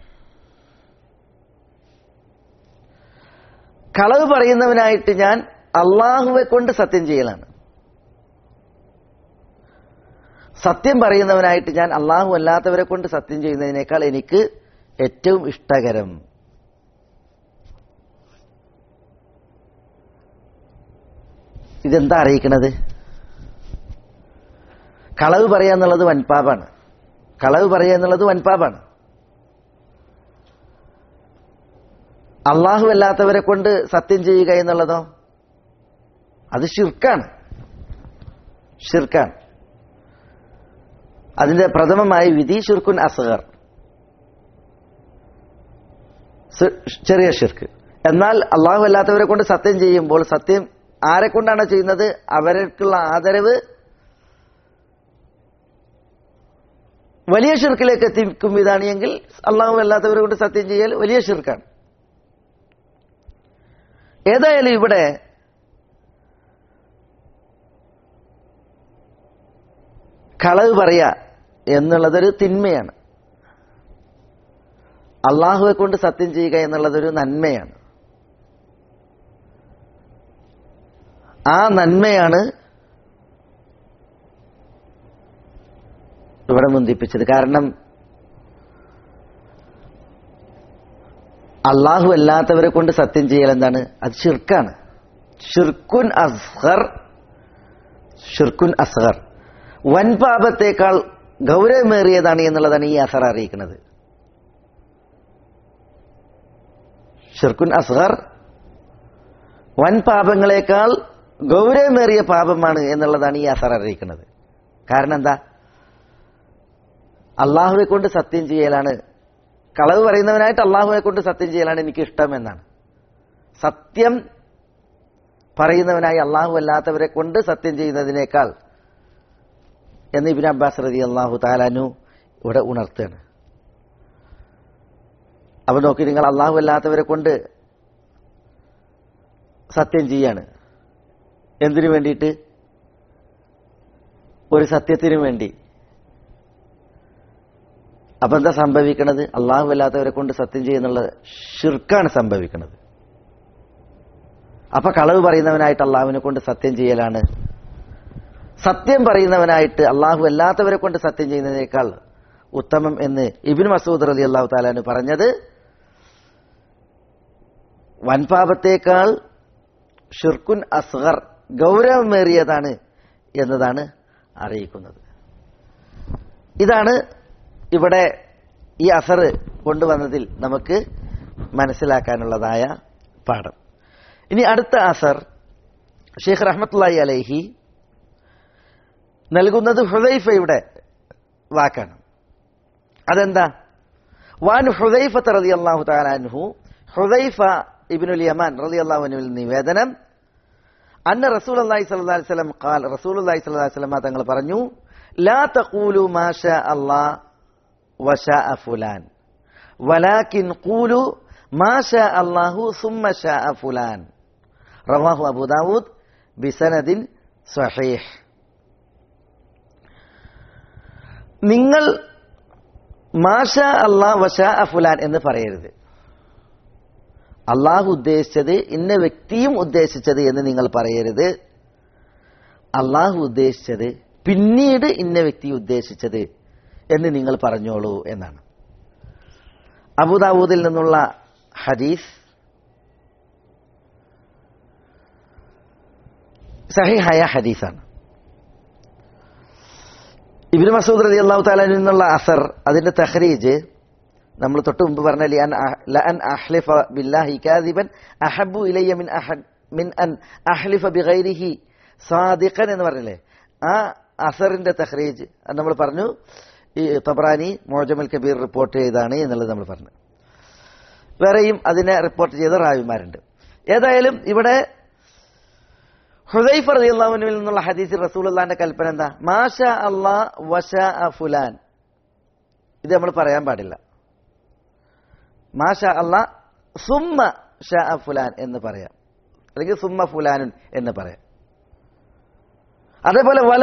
കളവ് പറയുന്നവനായിട്ട് ഞാൻ അള്ളാഹുവെ കൊണ്ട് സത്യം ചെയ്യലാണ്, സത്യം പറയുന്നവനായിട്ട് ഞാൻ അള്ളാഹു അല്ലാത്തവരെ കൊണ്ട് സത്യം ചെയ്യുന്നതിനേക്കാൾ എനിക്ക് ഏറ്റവും ഇഷ്ടകരം. ഇതെന്താ അറിയിക്കണത്? കളവ് പറയുക എന്നുള്ളത് വൻപാപാണ്. കളവ് പറയുക എന്നുള്ളത് വൻപാപാണ്. അള്ളാഹു അല്ലാത്തവരെ കൊണ്ട് സത്യം ചെയ്യുക എന്നുള്ളതോ അത് ശിർക്കാണ്, ശിർക്കാണ്. അതിന്റെ പ്രഥമമായ വിധി ഷിർക്കുൻ അസ്ഗർ, ചെറിയ ഷിർക്ക്. എന്നാൽ അള്ളാഹു അല്ലാത്തവരെ കൊണ്ട് സത്യം ചെയ്യുമ്പോൾ സത്യം ആരെ കൊണ്ടാണ് ചെയ്യുന്നത്? അവർക്കുള്ള ആദരവ് വലിയ ഷിർക്കിലേക്ക് എത്തിക്കും വിധാണ് എങ്കിൽ അള്ളാഹു അല്ലാത്തവരെ കൊണ്ട് സത്യം ചെയ്യൽ വലിയ ഷിർക്കാണ്. ഏതായാലും ഇവിടെ കളവ് പറയുക എന്നുള്ളതൊരു തിന്മയാണ്, അള്ളാഹുവെ കൊണ്ട് സത്യം ചെയ്യുക എന്നുള്ളതൊരു നന്മയാണ്. ആ നന്മയാണ് ഇവിടെ മുന്തിപ്പിച്ചത്. കാരണം അള്ളാഹു അല്ലാത്തവരെ കൊണ്ട് സത്യം ചെയ്യൽ എന്താണ്? അത് ഷിർക്കാണ്. ഷിർക്കുൻ അസ്ഗർ, ഷിർക്കുൻ അസ്ഗർ വൻപാപത്തേക്കാൾ ഗൗരവമേറിയതാണ് എന്നുള്ളതാണ് ഈ അസർ അറിയിക്കുന്നത്. ഷിർക്കുൻ അസ്ഗർ വൻപാപങ്ങളെക്കാൾ ഗൗരവമേറിയ പാപമാണ് എന്നുള്ളതാണ് ഈ അസർ അറിയിക്കുന്നത്. കാരണം എന്താ? അള്ളാഹുവെ കൊണ്ട് സത്യം ചെയ്യലാണ്, കളവ് പറയുന്നവനായിട്ട് അള്ളാഹുവെ കൊണ്ട് സത്യം ചെയ്യലാണ് എനിക്ക് ഇഷ്ടം എന്നാണ്. സത്യം പറയുന്നവനായി അള്ളാഹു അല്ലാത്തവരെ കൊണ്ട് സത്യം ചെയ്യുന്നതിനേക്കാൾ എന്ന് ഇബ്നു അബ്ബാസ് റളിയല്ലാഹു തആല അൻഹു ഇവിടെ ഉണർത്തുകയാണ്. അപ്പൊ നോക്കി, നിങ്ങൾ അള്ളാഹു അല്ലാത്തവരെ കൊണ്ട് സത്യം ചെയ്യാണ്. എന്തിനു വേണ്ടിയിട്ട്? ഒരു സത്യത്തിനു വേണ്ടി. അപ്പൊ എന്താ സംഭവിക്കണത്? അള്ളാഹു അല്ലാത്തവരെ കൊണ്ട് സത്യം ചെയ്യുന്നുള്ള ഷിർക്കാണ് സംഭവിക്കുന്നത്. അപ്പൊ കളവ് പറയുന്നവനായിട്ട് അള്ളാഹുവിനെ കൊണ്ട് സത്യം ചെയ്യലാണ് സത്യം പറയുന്നവനായിട്ട് അള്ളാഹു അല്ലാത്തവരെ കൊണ്ട് സത്യം ചെയ്യുന്നതിനേക്കാൾ ഉത്തമം എന്ന് ഇബ്നു മസ്ഊദ് റളിയല്ലാഹു തആല അൻഹു പറഞ്ഞത് വൻപാപത്തേക്കാൾ ഷിർക്കുൻ അസ്ഗർ ഗൗരവമേറിയതാണ് എന്നതാണ് അറിയിക്കുന്നത്. ഇതാണ് ഇവിടെ ഈ അസർ കൊണ്ടുവന്നതിൽ നമുക്ക് മനസ്സിലാക്കാനുള്ളതായ പാഠം. ഇനി അടുത്ത അസർ ഷെയ്ഖ് റഹ്മത്തുള്ളാഹി അലൈഹി നൽകുന്നത് ഹുദൈഫയുടെ വാക്കാണ്. അതെന്താ? വാൻ ഹുദൈഫ റളിയല്ലാഹു തആല അൻഹു, ഹുദൈഫ ഇബ്നുൽ യമാൻ റളിയല്ലാഹു അൻഹുവിൽ നിവേദനം, അന്ന റസൂലുള്ളാഹി സ്വല്ലല്ലാഹു അലൈഹി വസല്ലം ഖാൽ, റസൂലുള്ളാഹി സ്വല്ലല്ലാഹു അലൈഹി വസല്ലം തങ്ങൾ പറഞ്ഞു, ലാ തഖൂലു മാ ഷാ അല്ലാഹ് വശാ ഫുലാൻ വലാകിൻ ഖൂലു മാ ഷാ അല്ലാഹു സുമ്മ ഷാ ഫുലാൻ. റവാഹു അബൂ ദാവൂദ് ബിസനദിൻ സ്വഹീഹ്. നിങ്ങൾ മാഷാ അല്ലാഹ് വശാ ഫുലാൻ എന്ന് പറയരുത്. അള്ളാഹു ഉദ്ദേശിച്ചത് ഇന്ന വ്യക്തിയും ഉദ്ദേശിച്ചത് എന്ന് നിങ്ങൾ പറയരുത്. അള്ളാഹു ഉദ്ദേശിച്ചത് പിന്നീട് ഇന്ന വ്യക്തി ഉദ്ദേശിച്ചത് എന്ന് നിങ്ങൾ പറഞ്ഞോളൂ എന്നാണ്. അബൂദാവൂദിൽ നിന്നുള്ള ഹദീസ് സഹീഹായ ഹദീസാണ്. ഇബ്നു മസ്ഊദ് റളിയല്ലാഹു തആല നിന്നുള്ള അസർ, അതിന്റെ തഖ്രീജ് നമ്മൾ തൊട്ട് മുമ്പ് പറഞ്ഞ ലഅൻ അഹ്ലിഫ ബില്ലാഹി കാദിബൻ അഹബ്ബു ഇലയ്യ മിൻ അഹദ് മിൻ അൻ അഹ്ലിഫ ബിഗൈരിഹി സാദിഖൻ എന്ന് പറഞ്ഞില്ലേ, ആ അസറിന്റെ തഖ്രീജ് നമ്മൾ പറഞ്ഞു. ഈ തബ്രാനി മുഅ്ജമുൽ കബീർ റിപ്പോർട്ട് ചെയ്താണ് എന്നുള്ളത് നമ്മൾ പറഞ്ഞു. വേറെയും അതിനെ റിപ്പോർട്ട് ചെയ്ത റാവിമാരുണ്ട്. ഏതായാലും ഇവിടെ ഹുദൈഫ റളിയല്ലാഹു അൻഹുവിൽ നിന്നുള്ള ഹദീസിൽ റസൂലുള്ളാഹിന്റെ കൽപ്പന എന്താ? മാഷാ അല്ലാഹ് വശാ ഫുലാൻ. ഇത് നമ്മൾ പറയാൻ പാടില്ല. മാഷാ അല്ലാഹ് സുമ്മ ഷാ ഫുലാൻ എന്ന് പറയാം, അല്ലെങ്കിൽ സുമ്മ ഫുലാനുൻ എന്ന് പറയാം. അതേപോലെ വല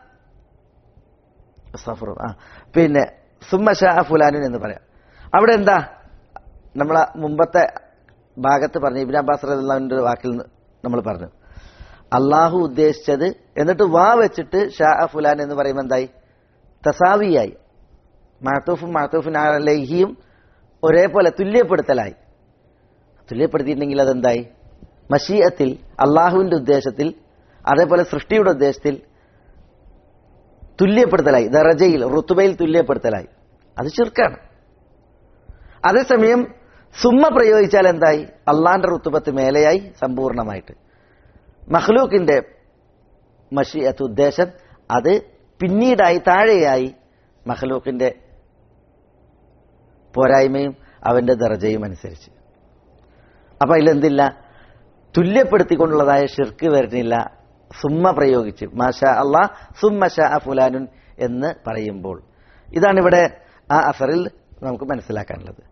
ആ പിന്നെ സുമ്മ ഷാ ഫുലാനുൻ എന്ന് പറയാം. അവിടെ എന്താ നമ്മളെ മുമ്പത്തെ ഭാഗത്ത് പറഞ്ഞു, ഇബ്നു അബ്ബാസ് റളിയല്ലാഹു അൻഹുവിന്റെ വാക്കിൽ നമ്മൾ പറഞ്ഞു, അള്ളാഹു ഉദ്ദേശിച്ചത് എന്നിട്ട് വാ വെച്ചിട്ട് ഷാ ഫുലാൻ എന്ന് പറയുമ്പോൾ എന്തായി? തസാവിയായി. മഅ്തൂഫും മഅ്തൂഫുൻ അലൈഹിയും ഒരേപോലെ തുല്യപ്പെടുത്തലായി. തുല്യപ്പെടുത്തിയിട്ടുണ്ടെങ്കിൽ അതെന്തായി? മശീഅത്തിൽ, അള്ളാഹുവിന്റെ ഉദ്ദേശത്തിൽ, അതേപോലെ സൃഷ്ടിയുടെ ഉദ്ദേശത്തിൽ തുല്യപ്പെടുത്തലായി. ദറജയിൽ, റുത്തുബയിൽ തുല്യപ്പെടുത്തലായി. അത് ശിർക്കാണ്. അതേസമയം സുമ്മ പ്രയോഗിച്ചാൽ എന്തായി? അള്ളാന്റെ റുത്തുബത്ത് മേലെയായി സമ്പൂർണമായിട്ട്. മഖ്ലൂക്കിന്റെ മശീഅത്ത്, ഉദ്ദേശം, അത് പിന്നീടായി താഴെയായി മഖ്ലൂക്കിന്റെ പോരായ്മയും അവന്റെ ദറജയും അനുസരിച്ച്. അപ്പൊ അതിലെന്തില്ല? തുല്യപ്പെടുത്തിക്കൊണ്ടുള്ളതായ ഷിർക്ക് വരുന്നില്ല. സുമ്മ പ്രയോഗിച്ച് മാഷാ അല്ലാഹ് സുമ്മ ഷാ ഫുലാനുൻ എന്ന് പറയുമ്പോൾ. ഇതാണ് ഇവിടെ ആ അസറിൽ നമുക്ക് മനസ്സിലാക്കാനുള്ളത്.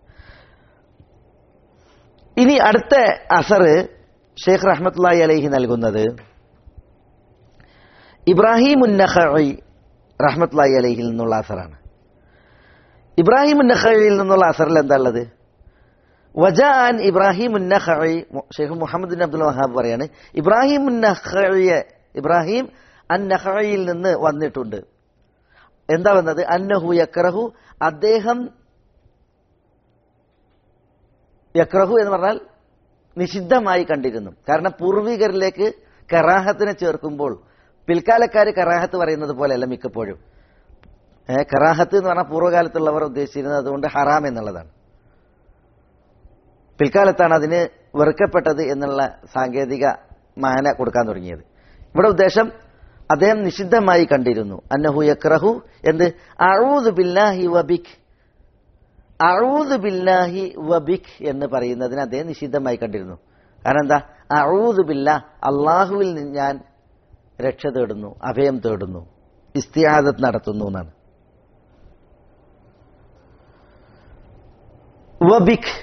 ഇനി അടുത്ത അസർ ഷെയ്ഖ് റഹ്മത്തുള്ളാഹി അലൈഹി നൽകുന്നത് ഇബ്രാഹിം ഉന്നഖഈ റഹ്മത്തുള്ളാഹി അലൈഹിൽ നിന്നുള്ള അസറാണ്. ഇബ്രാഹിം ഉന്നഖഈയിൽ നിന്നുള്ള അസറിൽ എന്താ ഉള്ളത്? വജാഅൻ ഇബ്രാഹിം ഉന്നഖഈ, Sheikh Muhammad bin Abdul Wahhab പറയാണ്, ഇബ്രാഹിം ഉന്നഖഈ ഇബ്രാഹിം അന്നഖഈയിൽ നിന്ന് വന്നിട്ടുണ്ട്. എന്താ വന്നത്? അന്നഹു യക്റഹു, അദ്ദേഹം യക്റഹു എന്ന് പറഞ്ഞാൽ നിഷിദ്ധമായി കണ്ടിരുന്നു. കാരണം പൂർവികരിലേക്ക് കറാഹത്തിനെ ചേർക്കുമ്പോൾ പിൽക്കാലക്കാർ കറാഹത്ത് പറയുന്നത് പോലെയല്ല മിക്കപ്പോഴും. ഏഹ് കറാഹത്ത് എന്ന് പറഞ്ഞാൽ പൂർവ്വകാലത്തുള്ളവർ ഉദ്ദേശിച്ചിരുന്നത് അതുകൊണ്ട് ഹറാം എന്നുള്ളതാണ്. പിൽക്കാലത്താണ് അതിന് വെറുക്കപ്പെട്ടത് എന്നുള്ള സാങ്കേതിക മാന കൊടുക്കാൻ തുടങ്ങിയത്. ഇവിടെ ഉദ്ദേശം അദ്ദേഹം നിഷിദ്ധമായി കണ്ടിരുന്നു. അന്നഹു യക്റഹു എന്ത്? അഊദു ബില്ലാഹി വബിക്, അഊദു ബില്ലാഹി വബിക് എന്ന് പറയുന്നതിന് അദ്ദേഹം നിഷിദ്ധമായി കണ്ടിരുന്നു. കാരണം എന്താ? അഊദു ബില്ലാഹ്, അള്ളാഹുവിൽ നിന്ന് ഞാൻ രക്ഷ തേടുന്നു, അഭയം തേടുന്നു, ഇസ്തിആദത്ത് നടത്തുന്നു എന്നാണ്. വബിക്,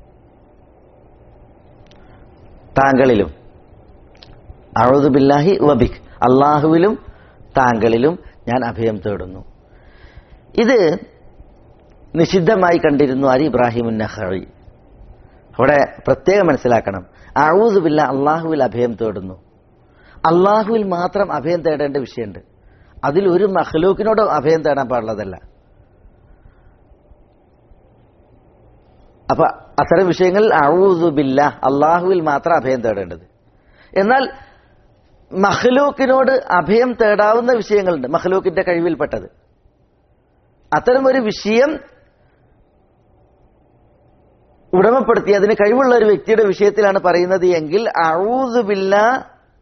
താങ്കളിലും. അഊദു ബില്ലാഹി വബിക്, അള്ളാഹുവിലും താങ്കളിലും ഞാൻ അഭയം തേടുന്നു. ഇത് നിഷിദ്ധമായി കണ്ടിരുന്നു ആര്? ഇബ്രാഹിം ഉന്നഖഈ. അവിടെ പ്രത്യേകം മനസ്സിലാക്കണം, അഊദു ബില്ലാഹ്, അള്ളാഹുവിൽ അഭയം തേടുന്നു. അള്ളാഹുവിൽ മാത്രം അഭയം തേടേണ്ട വിഷയമുണ്ട്. അതിൽ ഒരു മഖ്ലൂക്കിനോട് അഭയം തേടാൻ പാടുള്ളതല്ല. അപ്പൊ അത്തരം വിഷയങ്ങളിൽ അഊദു ബില്ലാഹ് അള്ളാഹുവിൽ മാത്രം അഭയം തേടേണ്ടത്. എന്നാൽ മഖ്ലൂക്കിനോട് അഭയം തേടാവുന്ന വിഷയങ്ങളുണ്ട്, മഖ്ലൂക്കിന്റെ കഴിവിൽപ്പെട്ടത്. അത്തരം ഒരു വിഷയം ഉടമപ്പെടുത്തി അതിന് കഴിവുള്ള ഒരു വ്യക്തിയുടെ വിഷയത്തിലാണ് പറയുന്നത് എങ്കിൽ അഊദു ബില്ലാഹ്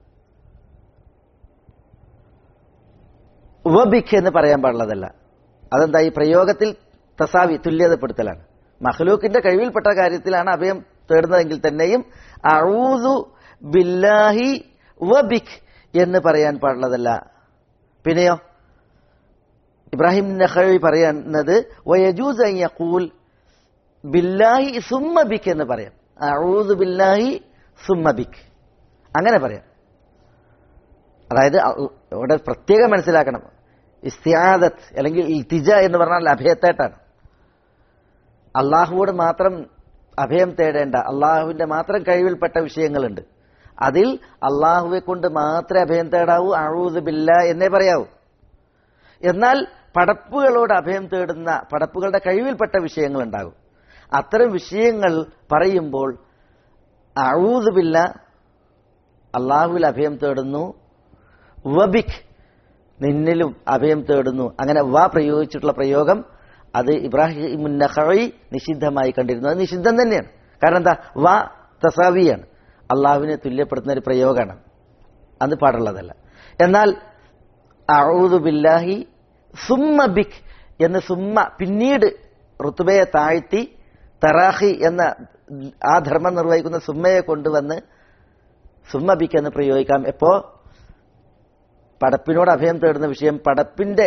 വബിക് എന്ന് പറയാൻ പാടുള്ളതല്ല. അതെന്താ? ഈ പ്രയോഗത്തിൽ തസാവി തുല്യതപ്പെടുത്തലാണ്. മഖ്ലൂക്കിന്റെ കഴിവിൽപ്പെട്ട കാര്യത്തിലാണ് അഭയം തേടുന്നതെങ്കിൽ തന്നെയും അഊദു ബില്ലാഹി വബിക് എന്ന് പറയാൻ പാടുള്ളതല്ല. പിന്നെയോ ഇബ്രാഹിം നഖഈ പറയുന്നത് വയജൂസ് അൻ യഖൂൽ ബില്ലാഹി സുമ്മ ബിക് എന്ന് പറയാം. അഊദു ബില്ലാഹി സുമ്മ ബിക് അങ്ങനെ പറയാം. അതായത് ഇവിടെ പ്രത്യേകം മനസ്സിലാക്കണം, ഇസ്തിആദത്ത് അല്ലെങ്കിൽ ഇൽതിജ എന്ന് പറഞ്ഞാൽ അഭയത്തേട്ടാണ്. അള്ളാഹുവോട് മാത്രം അഭയം തേടേണ്ട, അള്ളാഹുവിന്റെ മാത്രം കഴിവിൽപ്പെട്ട വിഷയങ്ങളുണ്ട്. അതിൽ അള്ളാഹുവെ കൊണ്ട് മാത്രമേ അഭയം തേടാവൂ, അഊദു ബില്ലാഹ് എന്നേ പറയാവൂ. എന്നാൽ പടപ്പുകളോട് അഭയം തേടുന്ന പടപ്പുകളുടെ കഴിവിൽപ്പെട്ട വിഷയങ്ങൾ ഉണ്ടാകും. അത്തരം വിഷയങ്ങൾ പറയുമ്പോൾ അഊദു ബില്ലാഹ് അള്ളാഹുവിൽ അഭയം തേടുന്നു, വബിക് നിന്നിലും അഭയം തേടുന്നു. അങ്ങനെ വ പ്രയോഗിച്ചിട്ടുള്ള പ്രയോഗം അത് ഇബ്രാഹിം നഖഈ നിഷിദ്ധമായി കണ്ടിരുന്നു. അത് നിഷിദ്ധം തന്നെയാണ്. കാരണം എന്താ? വ തസാവിയാണ്, അള്ളാഹുവിനെ തുല്യപ്പെടുത്തുന്ന ഒരു പ്രയോഗമാണ്, അത് പാടുള്ളതല്ല. എന്നാൽ അഊദു ബില്ലാഹി സുമ്മ ബിക് എന്ന് സുമ്മ പിന്നീട് റുതുബയെ താഴ്ത്തി തറാഹി എന്ന ആ ധർമ്മം നിർവഹിക്കുന്ന സുമ്മയെ കൊണ്ടുവന്ന് സുമ്മ ബിക് എന്ന് പ്രയോഗിക്കാം. എപ്പോ പടപ്പിനോട് അഭയം തേടുന്ന വിഷയം പടപ്പിന്റെ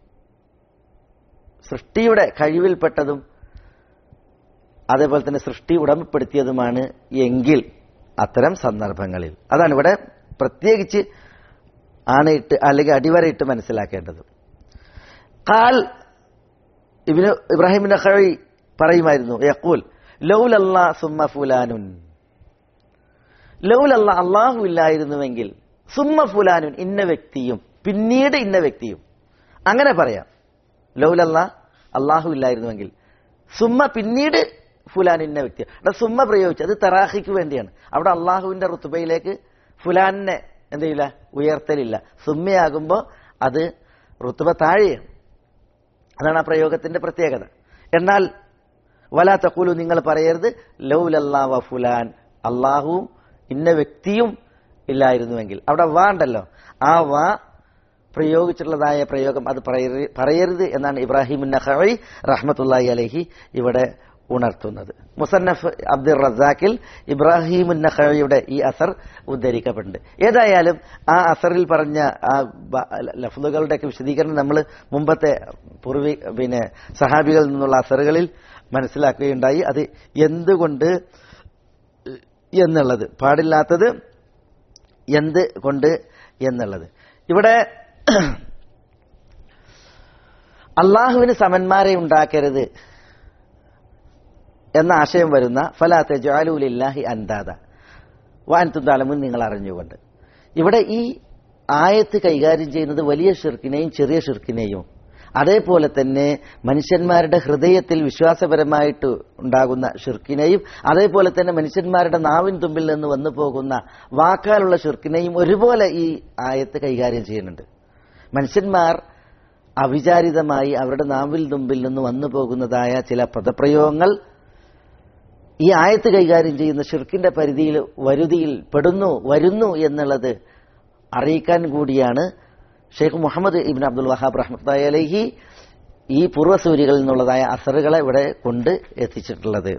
സൃഷ്ടിയുടെ കഴിവിൽപ്പെട്ടതും അതേപോലെ തന്നെ സൃഷ്ടി ഉടമപ്പെടുത്തിയതുമാണ് എങ്കിൽ അത്തരം സന്ദർഭങ്ങളിൽ. അതാണ് ഇവിടെ പ്രത്യേകിച്ച് ആണയിട്ട് അല്ലെങ്കിൽ അടിവരയിട്ട് മനസ്സിലാക്കേണ്ടത്. ഖാൽ ഇബ്നു ഇബ്രാഹിം നഖഈ പറയുമായിരുന്നു, യഖൂൽ ലൗലല്ലാ സുമ്മ ഫുലാനുൻ, ലൗലല്ലാ അല്ലാഹു ഇല്ലായിരുന്നുവെങ്കിൽ സുമ്മ ഫുലാനുൻ ഇന്ന വ്യക്തിയും പിന്നീട് ഇന്ന വ്യക്തിയും അങ്ങനെ പറയാം. ലൗലല്ലാ അല്ലാഹു ഇല്ലായിരുന്നുവെങ്കിൽ സുമ്മ പിന്നീട് ഫുലാൻ ഇന്ന വ്യക്തി. അവിടെ സുമ്മ പ്രയോഗിച്ചു അത് തറാഹിക്ക് വേണ്ടിയാണ്. അവിടെ അള്ളാഹുവിന്റെ റുതുബയിലേക്ക് ഫുലാനെ എന്ത് ചെയ്യില്ല, ഉയർത്തലില്ല. സുമ്മയാകുമ്പോൾ അത് റുതുബ താഴെയാണ്. അതാണ് ആ പ്രയോഗത്തിന്റെ പ്രത്യേകത. എന്നാൽ വലാ തഖൂലു നിങ്ങൾ പറയരുത് ലൗലല്ലാ വ ഫുലാൻ അള്ളാഹുവും ഇന്ന വ്യക്തിയും ഇല്ലായിരുന്നുവെങ്കിൽ. അവിടെ വാ ഉണ്ടല്ലോ, ആ വാ പ്രയോഗിച്ചിട്ടുള്ളതായ പ്രയോഗം അത് പറയരുത് എന്നാണ് ഇബ്രാഹിം നഖഈ റഹ്മത്തുള്ളാഹി അലൈഹി ഇവിടെ ഉണർത്തുന്നത്. മുസന്നഫ് അബ്ദുർ റസാഖിൽ ഇബ്രാഹിം നഖഈയുടെ ഈ അസർ ഉദ്ധരിക്കപ്പെട്ടിട്ടുണ്ട്. ഏതായാലും ആ അസറിൽ പറഞ്ഞ ആ ലഫ്ലുകളുടെയൊക്കെ വിശദീകരണം നമ്മൾ മുമ്പത്തെ പൂർവി പിന്നെ സഹാബികളിൽ നിന്നുള്ള അസറുകളിൽ മനസ്സിലാക്കുകയുണ്ടായി. അത് എന്തുകൊണ്ട് എന്നുള്ളത്, പാടില്ലാത്തത് എന്ത് കൊണ്ട് എന്നുള്ളത്. ഇവിടെ അള്ളാഹുവിന് സമന്മാരെ ഉണ്ടാക്കരുത് എന്ന ആശയം വരുന്ന ഫലാ തജ്അലൂ ലില്ലാഹി അൻദാദ വഅൻതും തഅലമൂൻ നിങ്ങൾ അറിഞ്ഞുകൊണ്ട്. ഇവിടെ ഈ ആയത്ത് കൈകാര്യം ചെയ്യുന്നത് വലിയ ഷിർക്കിനെയും ചെറിയ ഷിർക്കിനെയും അതേപോലെ തന്നെ മനുഷ്യന്മാരുടെ ഹൃദയത്തിൽ വിശ്വാസപരമായിട്ട് ഉണ്ടാകുന്ന ഷിർക്കിനെയും അതേപോലെ തന്നെ മനുഷ്യന്മാരുടെ നാവിൻ തുമ്പിൽ നിന്ന് വന്നു പോകുന്ന വാക്കാലുള്ള ഷിർക്കിനെയും ഒരുപോലെ ഈ ആയത്ത് കൈകാര്യം ചെയ്യുന്നുണ്ട്. മനുഷ്യന്മാർ അവിചാരിതമായി അവരുടെ നാവിൽ തുമ്പിൽ നിന്ന് വന്നു പോകുന്നതായ ചില പദപ്രയോഗങ്ങൾ ഈ ആയത്ത് കൈകാര്യം ചെയ്യുന്ന ഷിർക്കിന്റെ പരിധിയിൽ വരുതിയിൽ പെടുന്നു വരുന്നു എന്നുള്ളത് അറിയിക്കാൻ കൂടിയാണ് ഷെയ്ഖ് മുഹമ്മദ് ഇബ്നു അബ്ദുൽ വഹാബ് റഹ്മത്തുള്ളാഹി അലൈഹി ഈ പൂർവ്വസൂരികളിൽ നിന്നുള്ളതായ അസറുകളെ ഇവിടെ കൊണ്ട് എത്തിച്ചിട്ടുള്ളത്.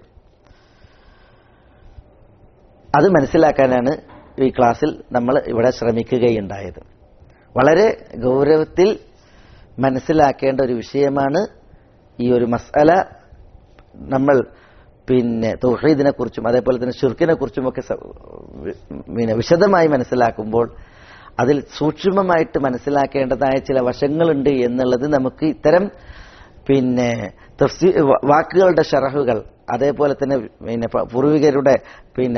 അത് മനസ്സിലാക്കാനാണ് ഈ ക്ലാസ്സിൽ നമ്മൾ ഇവിടെ ശ്രമിക്കുകയുണ്ടായത്. വളരെ ഗൗരവത്തിൽ മനസ്സിലാക്കേണ്ട ഒരു വിഷയമാണ് ഈ ഒരു മസ്അല. നമ്മൾ പിന്നെ തൗഹീദിനെ കുറിച്ചും അതേപോലെ തന്നെ ശിർക്കിനെ കുറിച്ചുമൊക്കെ പിന്നെ വിശദമായി മനസ്സിലാക്കുമ്പോൾ അതിൽ സൂക്ഷ്മമായിട്ട് മനസ്സിലാക്കേണ്ടതായ ചില വശങ്ങളുണ്ട് എന്നുള്ളത് നമുക്ക് ഇത്തരം പിന്നെ തഫ്സീർ വാക്കുകളുടെ ഷറഹുകൾ അതേപോലെ തന്നെ പിന്നെ പൂർവികരുടെ പിന്നെ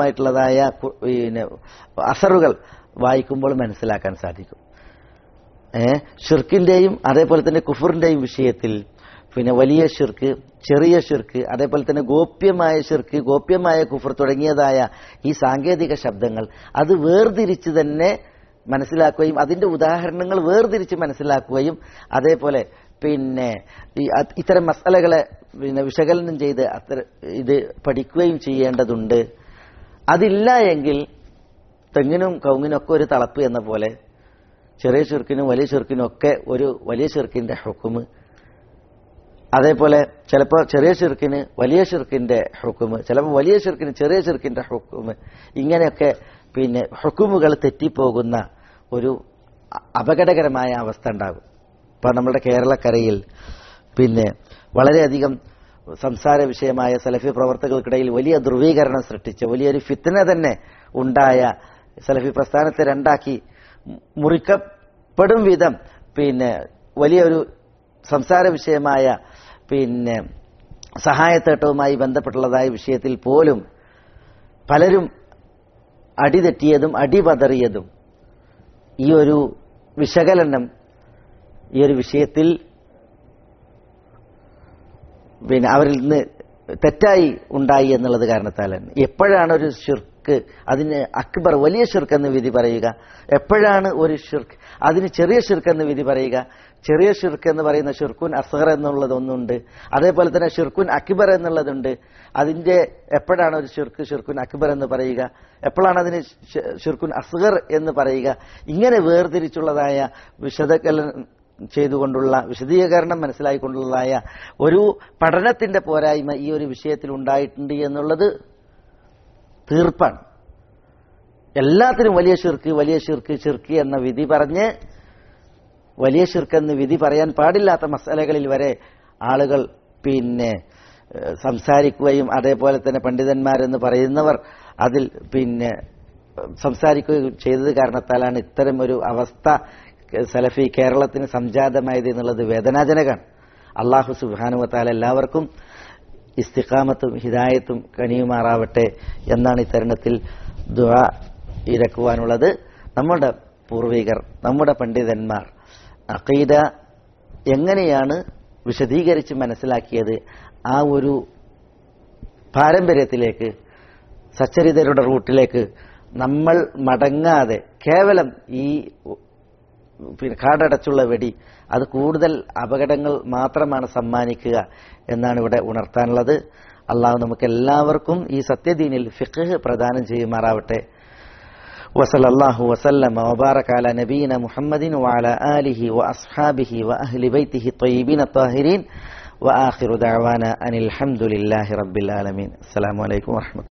അനുബന്ധമായിട്ടുള്ളതായ പിന്നെ അസറുകൾ വായിക്കുമ്പോൾ മനസ്സിലാക്കാൻ സാധിക്കും. ഏഹ് ഷിർക്കിന്റെയും അതേപോലെ തന്നെ കുഫറിന്റെയും വിഷയത്തിൽ പിന്നെ വലിയ ഷിർക്ക്, ചെറിയ ഷിർക്ക്, അതേപോലെ തന്നെ ഗോപ്യമായ ഷിർക്ക്, ഗോപ്യമായ കുഫർ തുടങ്ങിയതായ ഈ സാങ്കേതിക ശബ്ദങ്ങൾ അത് വേർതിരിച്ച് തന്നെ മനസ്സിലാക്കുകയും അതിന്റെ ഉദാഹരണങ്ങൾ വേർതിരിച്ച് മനസ്സിലാക്കുകയും അതേപോലെ പിന്നെ ഈ ഇത്തരം മസലകളെ പിന്നെ വിശകലനം ചെയ്ത് അത്ര ഇത് പഠിക്കുകയും ചെയ്യേണ്ടതുണ്ട്. അതില്ല എങ്കിൽ തെങ്ങിനും കവുങ്ങിനും ഒക്കെ ഒരു തളപ്പ് എന്ന പോലെ ചെറിയ ഷിർക്കിനും വലിയ ഷിർക്കിനും ഒക്കെ ഒരു വലിയ ഷിർക്കിന്റെ ഹുക്കുമ്, അതേപോലെ ചിലപ്പോൾ ചെറിയ ഷിർക്കിന് വലിയ ഷിർക്കിന്റെ ഹുക്കുമ്, ചിലപ്പോൾ വലിയ ഷിർക്കിന് ചെറിയ ഷിർക്കിന്റെ ഹുക്കുമ്, ഇങ്ങനെയൊക്കെ പിന്നെ ഹുക്കുമുകൾ തെറ്റിപ്പോകുന്ന ഒരു അപകടകരമായ അവസ്ഥ ഉണ്ടാകും. ഇപ്പൊ നമ്മുടെ കേരളക്കരയിൽ പിന്നെ വളരെയധികം സംസാര വിഷയമായ സലഫി പ്രവർത്തകർക്കിടയിൽ വലിയ ധ്രുവീകരണം സൃഷ്ടിച്ച വലിയൊരു ഫിത്ന തന്നെ ഉണ്ടായ, സലഫി പ്രസ്ഥാനത്തെ രണ്ടാക്കി മുറിക്കപ്പെടും വിധം പിന്നെ വലിയൊരു സംസാര വിഷയമായ പിന്നെ സഹായത്തേട്ടവുമായി ബന്ധപ്പെട്ടുള്ളതായ വിഷയത്തിൽ പോലും പലരും അടിതെറ്റിയതും അടിപതറിയതും ഈ ഒരു വിശകലനം ഈ ഒരു വിഷയത്തിൽ പിന്നെ അവരിൽ നിന്ന് തെറ്റായി ഉണ്ടായി എന്നുള്ളത് കാരണത്താലാണ്. എപ്പോഴാണ് ഒരു ഷിർക്ക് അതിന് അക്ബർ വലിയ ഷിർക്ക് എന്ന് വിധി പറയുക, എപ്പോഴാണ് ഒരു ഷിർക്ക് അതിന് ചെറിയ ഷിർക്ക് എന്ന് വിധി പറയുക? ചെറിയ ഷിർക്ക് എന്ന് പറയുന്ന ഷിർക്കുൻ അസ്ഗർ എന്നുള്ളത് ഒന്നുണ്ട്, അതേപോലെ തന്നെ ഷിർക്കുൻ അക്ബർ എന്നുള്ളതുണ്ട്. അതിന്റെ എപ്പോഴാണ് ഒരു ഷിർക്ക് ഷിർക്കുൻ അക്ബർ എന്ന് പറയുക, എപ്പോഴാണ് അതിന് ഷിർക്കുൻ അസ്ഗർ എന്ന് പറയുക? ഇങ്ങനെ വേർതിരിച്ചുള്ളതായ വിശദീകരണം ചെയ്തുകൊണ്ടുള്ള വിശദീകരണം മനസ്സിലായിക്കൊണ്ടുള്ളതായ ഒരു പഠനത്തിന്റെ പോരായ്മ ഈ ഒരു വിഷയത്തിൽ ഉണ്ടായിട്ടുണ്ട് എന്നുള്ളത് തീർപ്പാണ്. എല്ലാത്തിനും വലിയ ഷിർക്ക് വലിയ ഷിർക്ക് ഷിർക്ക് എന്ന വിധി പറഞ്ഞ് വലിയ ഷിർക്ക് എന്ന് വിധി പറയാൻ പാടില്ലാത്ത മസലകളിൽ വരെ ആളുകൾ പിന്നെ സംസാരിക്കുകയും അതേപോലെ തന്നെ പണ്ഡിതന്മാരെന്ന് പറയുന്നവർ അതിൽ പിന്നെ സംസാരിക്കുകയും ചെയ്തത് കാരണത്താലാണ് ഇത്തരം ഒരു അവസ്ഥ സലഫി കേരളത്തിന് സംജാതമായത് എന്നുള്ളത് വേദനാജനകമാണ്. അല്ലാഹു സുബ്ഹാനഹു വ തആല എല്ലാവർക്കും ഇസ്തിഖാമത്തും ഹിദായത്തും കനിയുമാറാവട്ടെ എന്നാണ് ഈ തരുണത്തിൽ ദുആ ഇരക്കുവാനുള്ളത്. നമ്മുടെ പൂർവികർ, നമ്മുടെ പണ്ഡിതന്മാർ അഖീദ എങ്ങനെയാണ് വിശദീകരിച്ച് മനസ്സിലാക്കിയത്, ആ ഒരു പാരമ്പര്യത്തിലേക്ക് സച്ചരിതരുടെ റൂട്ടിലേക്ക് നമ്മൾ മടങ്ങാതെ കേവലം ഈ പിന്നെ കാടടച്ചുള്ള വെടി അത് കൂടുതൽ അപകടങ്ങൾ മാത്രമാണ് സമ്മാനിക്കുക എന്നാണ് ഇവിടെ ഉണർത്താനുള്ളത്. അള്ളാഹു നമുക്ക് എല്ലാവർക്കും ഈ സത്യദീനിൽ ഫിഖ്ഹ് പ്രദാനം ചെയ്യുമാറാവട്ടെ. വസല്ലല്ലാഹു വസല്ലമ വബാറക അലാ നബീന മുഹമ്മദിൻ വഅലാ ആലിഹി വഅസ്ഹാബിഹി വഅഹ്ലി ബൈത്തിഹി ത്വയ്യിബീന ത്വാഹിരീൻ വആഖിറു ദഅവാന അനിൽ ഹംദുലില്ലാഹി റബ്ബിൽ ആലമീൻ. അസ്സലാമു അലൈക്കും വറഹ്മത്തുള്ളാഹി.